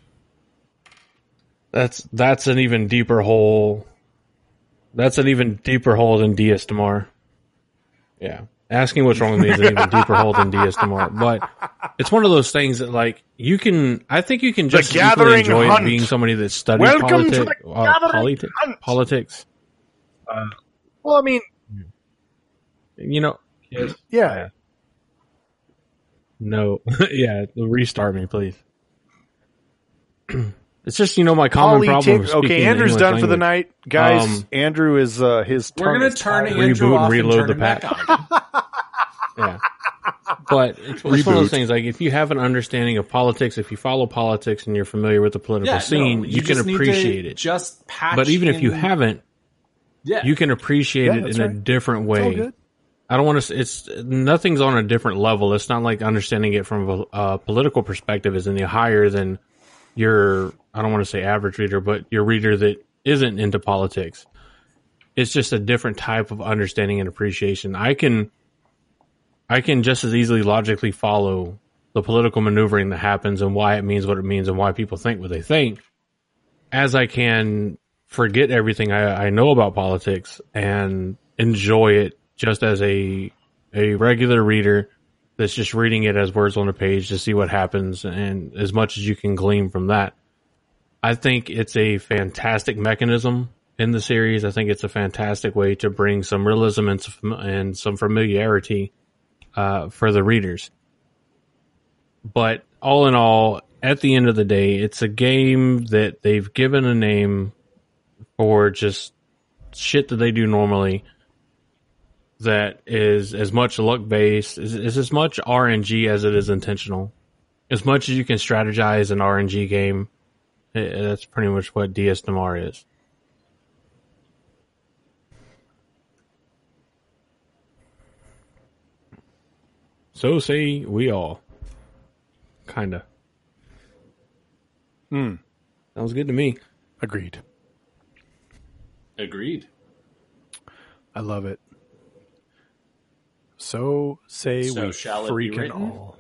that's that's an even deeper hole. That's an even deeper hole than Deus Damar. Yeah, asking what's wrong with me is an even deeper hole than Deus Damar. But it's one of those things that, like, you can. I think you can just equally Gathering enjoy Hunt. it being somebody that studies Welcome to politi- the uh, Gathering politi- Hunt. politics. Uh, well, I mean, You know, yes. yeah. No, yeah, restart me, please. It's just, you know, my common problem with speaking Okay, the Andrew's English done for the language. night. Guys, Um, Andrew is, uh, his We're tongue gonna is turn tied. Andrew Reboot and off and reload turn the him back pack. on. Yeah. But it's, it's one of those things, like, if you have an understanding of politics, if you follow politics and you're familiar with the political Yeah, scene, no, you, can just need to appreciate it. Just patch But even if you in- haven't, yeah, you can appreciate Yeah, it that's in a right. different It's all way. good. I don't want to. It's nothing's on a different level. It's not like understanding it from a, a political perspective is any higher than your. I don't want to say average reader, but your reader that isn't into politics. It's just a different type of understanding and appreciation. I can, I can just as easily logically follow the political maneuvering that happens and why it means what it means and why people think what they think, as I can forget everything I, I know about politics and enjoy it just as a a regular reader that's just reading it as words on a page to see what happens and as much as you can glean from that. I think it's a fantastic mechanism in the series. I think it's a fantastic way to bring some realism and some, and some familiarity uh, for the readers. But all in all, at the end of the day, it's a game that they've given a name for just shit that they do normally that is as much luck-based, is, is as much R N G as it is intentional. As much as you can strategize an R N G game, it, that's pretty much what D S Noir is. So say we all. Kinda. Hmm. Sounds good to me. Agreed. agreed. I love it. So say So we shall it be freaking written? all.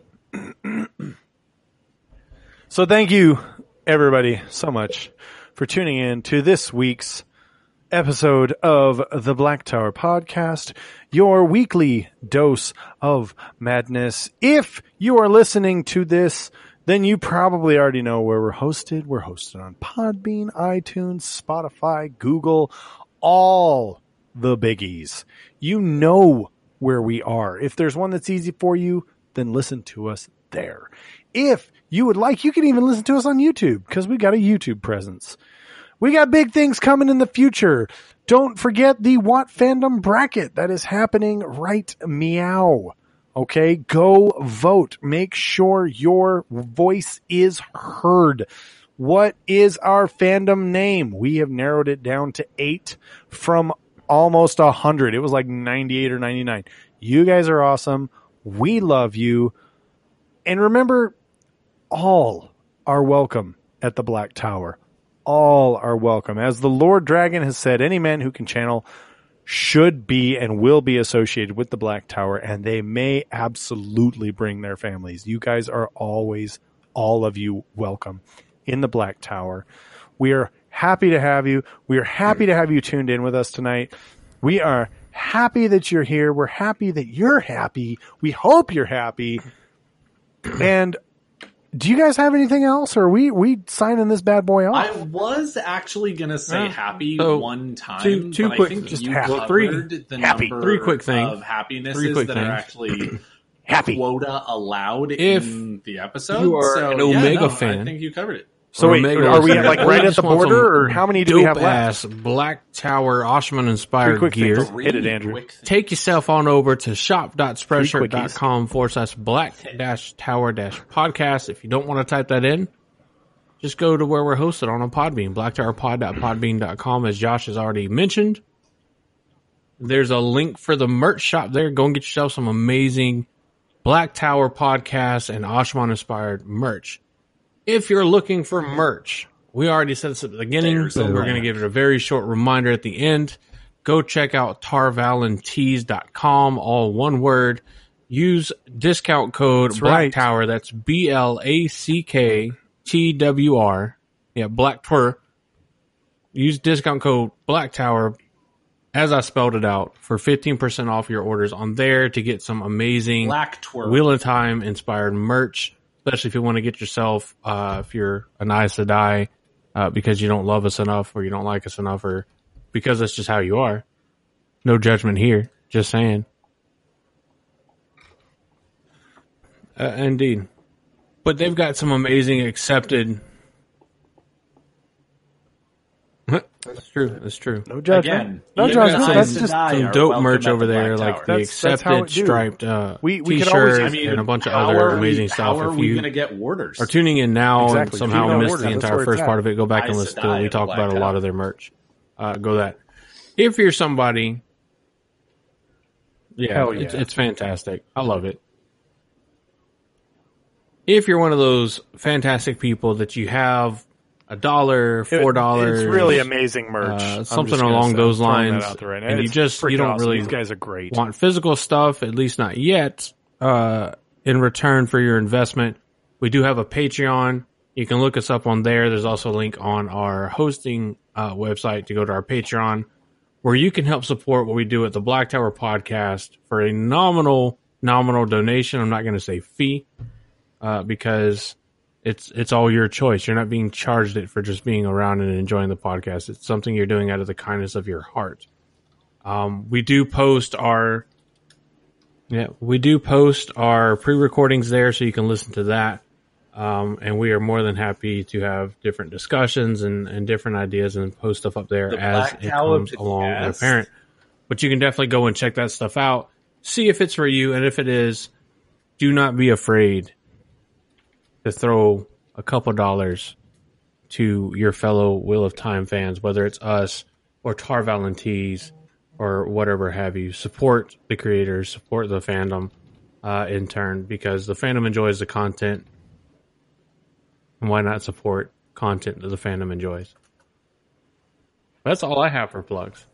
So thank you, everybody, so much for tuning in to this week's episode of the Black Tower Podcast, your weekly dose of madness. If you are listening to this, then you probably already know where we're hosted. We're hosted on Podbean, iTunes, Spotify, Google, all the biggies. You know where we are. If there's one that's easy for you, then listen to us there. If you would like, you can even listen to us on YouTube because we got a YouTube presence. We got big things coming in the future. Don't forget the Watt Fandom Bracket that is happening right meow. Okay, go vote. Make sure your voice is heard. What is our fandom name? We have narrowed it down to eight from almost a hundred. It was like ninety-eight or ninety-nine. You guys are awesome. We love you. And remember, all are welcome at the Black Tower. All are welcome. As the Lord Dragon has said, any man who can channel should be and will be associated with the Black Tower, and they may absolutely bring their families. You guys are always, all of you, welcome in the Black Tower. We are happy to have you. We are happy to have you tuned in with us tonight. We are happy that you're here. We're happy that you're happy. We hope you're happy. And do you guys have anything else, or are we we signing this bad boy off? I was actually gonna say Yeah. happy So, one time, two- two but quick- I think just you happy. covered Three. the Happy. number Three quick things. of happinesses Three quick that are things. actually Happy. quota allowed If in the episode. you are so, an yeah, Omega no, fan- I think you covered it. So wait, Omega are we listeners, like or right you at just the want border, some or how many do we have left? dope-ass Black Tower Oshman Three inspired quick gear. things. Hit it, Andrew. Quick things. Take yourself on over to shop.spreadshirt.com quickies. forward slash black dash tower dash podcast. If you don't want to type that in, just go to where we're hosted on a Podbean, black tower pod dot podbean dot com, as Josh has already mentioned. There's a link for the merch shop there. Go and get yourself some amazing Black Tower podcast and Oshman inspired merch. If you're looking for merch, we already said this at the beginning, There's but a we're link. going to give it a very short reminder at the end. Go check out tar valin tees dot com, all one word. Use discount code That's Black right. Tower. That's B L A C K T W R. Yeah, Black Tower. Use discount code Black Tower, as I spelled it out, for fifteen percent off your orders on there to get some amazing Black twerk. Wheel of Time inspired merch, especially if you want to get yourself, uh, if you're an Aes Sedai, uh, because you don't love us enough or you don't like us enough or because that's just how you are. No judgment here. Just saying. Uh, indeed. But they've got some amazing accepted That's true. That's true. No judgment. Again, no even judgment. the That's highs just to die Some are dope welcome merch at over the there, Black like Tower. the That's- that's how accepted it do. striped uh, We- we could t-shirts always- I mean, and a bunch of how other are we- amazing stuff. How are If we you going to get orders? are tuning in now Exactly. and If somehow you don't missed order, the that's entire where first it's part at. of it, go back I and used listen to to die it. We at the talk Black about a lot Tower. of their merch. Uh, go that. If you're somebody, yeah, Hell It's, yeah. it's fantastic. I love it. If you're one of those fantastic people that you have a dollar, four dollars, It's really amazing merch. uh, I'm something just gonna along say- those I'm throwing that lines, out there right now. and you It's just you freaking don't awesome. really These guys are great. want physical stuff, at least not yet, uh, in return for your investment. We do have a Patreon. You can look us up on there. There's also a link on our hosting uh, website to go to our Patreon, where you can help support what we do at the Black Tower Podcast for a nominal, nominal donation. I'm not going to say fee, uh, because it's it's all your choice. You're not being charged it for just being around and enjoying the podcast. It's something you're doing out of the kindness of your heart. Um, we do post our yeah, we do post our pre-recordings there, so you can listen to that. Um, and we are more than happy to have different discussions and, and different ideas and post stuff up there The as Black it Tower comes along and Podcast. apparent. But you can definitely go and check that stuff out. See if it's for you, and if it is, do not be afraid to throw a couple dollars to your fellow Wheel of Time fans, whether it's us or Tar Valentines or whatever have you. Support the creators, support the fandom uh, in turn, because the fandom enjoys the content. And why not support content that the fandom enjoys? That's all I have for plugs.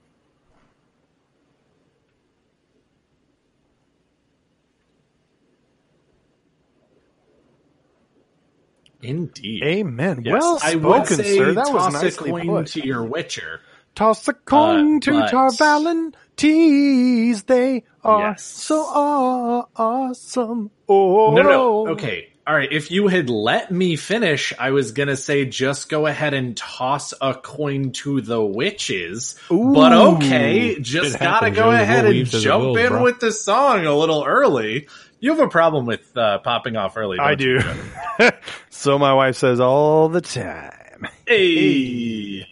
Indeed. Amen. Yes, Well I spoken, would say sir. That was toss nicely a coin put. to your Witcher. Toss a coin Uh, to but- Tar Valentines. They are Yes. so aw- awesome. Oh No, no, no. Okay. All right. If you had let me finish, I was going to say just go ahead and toss a coin to the witches. But okay, just It got to happens, go yo. The ahead will and weaves as it jump wills, in bro. with the song a little early. You have a problem with uh, popping off early, don't I you? do. So my wife says all the time. Hey.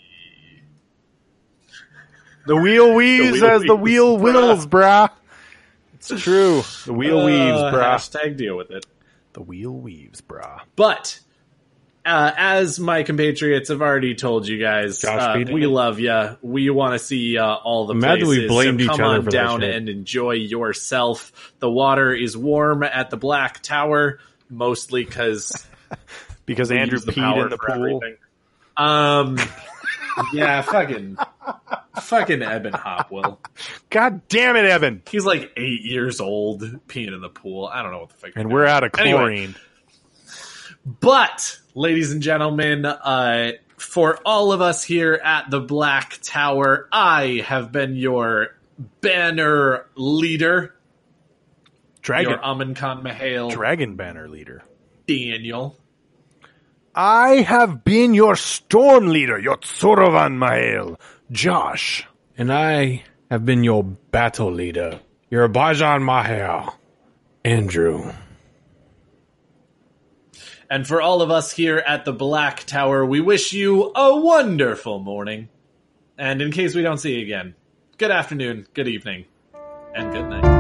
The wheel weaves wheel as the weaves, wheel brah. wills, brah. It's true. The wheel weaves, Uh, brah. Hashtag deal with it. The wheel weaves, brah. But uh, as my compatriots have already told you guys, Josh uh, beat it. we love you. We want to see uh, all the I'm mad that places. we blamed so each come other on for that down shit. and enjoy yourself. The water is warm at the Black Tower, mostly because Because Andrew peed in the pool. Um, yeah, fucking, fucking Eben Hopwell. God damn it, Evan. He's like eight years old, peeing in the pool. I don't know what the fuck. And we're out of Anyway. chlorine. But, ladies and gentlemen, uh, for all of us here at the Black Tower, I have been your banner leader, Dragon, your Amin Khan Mahale, Dragon Banner leader. Daniel. I have been your storm leader, your Tsorovan Mael, Josh. And I have been your battle leader, your Bajan Mahal, Andrew. And for all of us here at the Black Tower, we wish you a wonderful morning. And in case we don't see you again, good afternoon, good evening, and good night.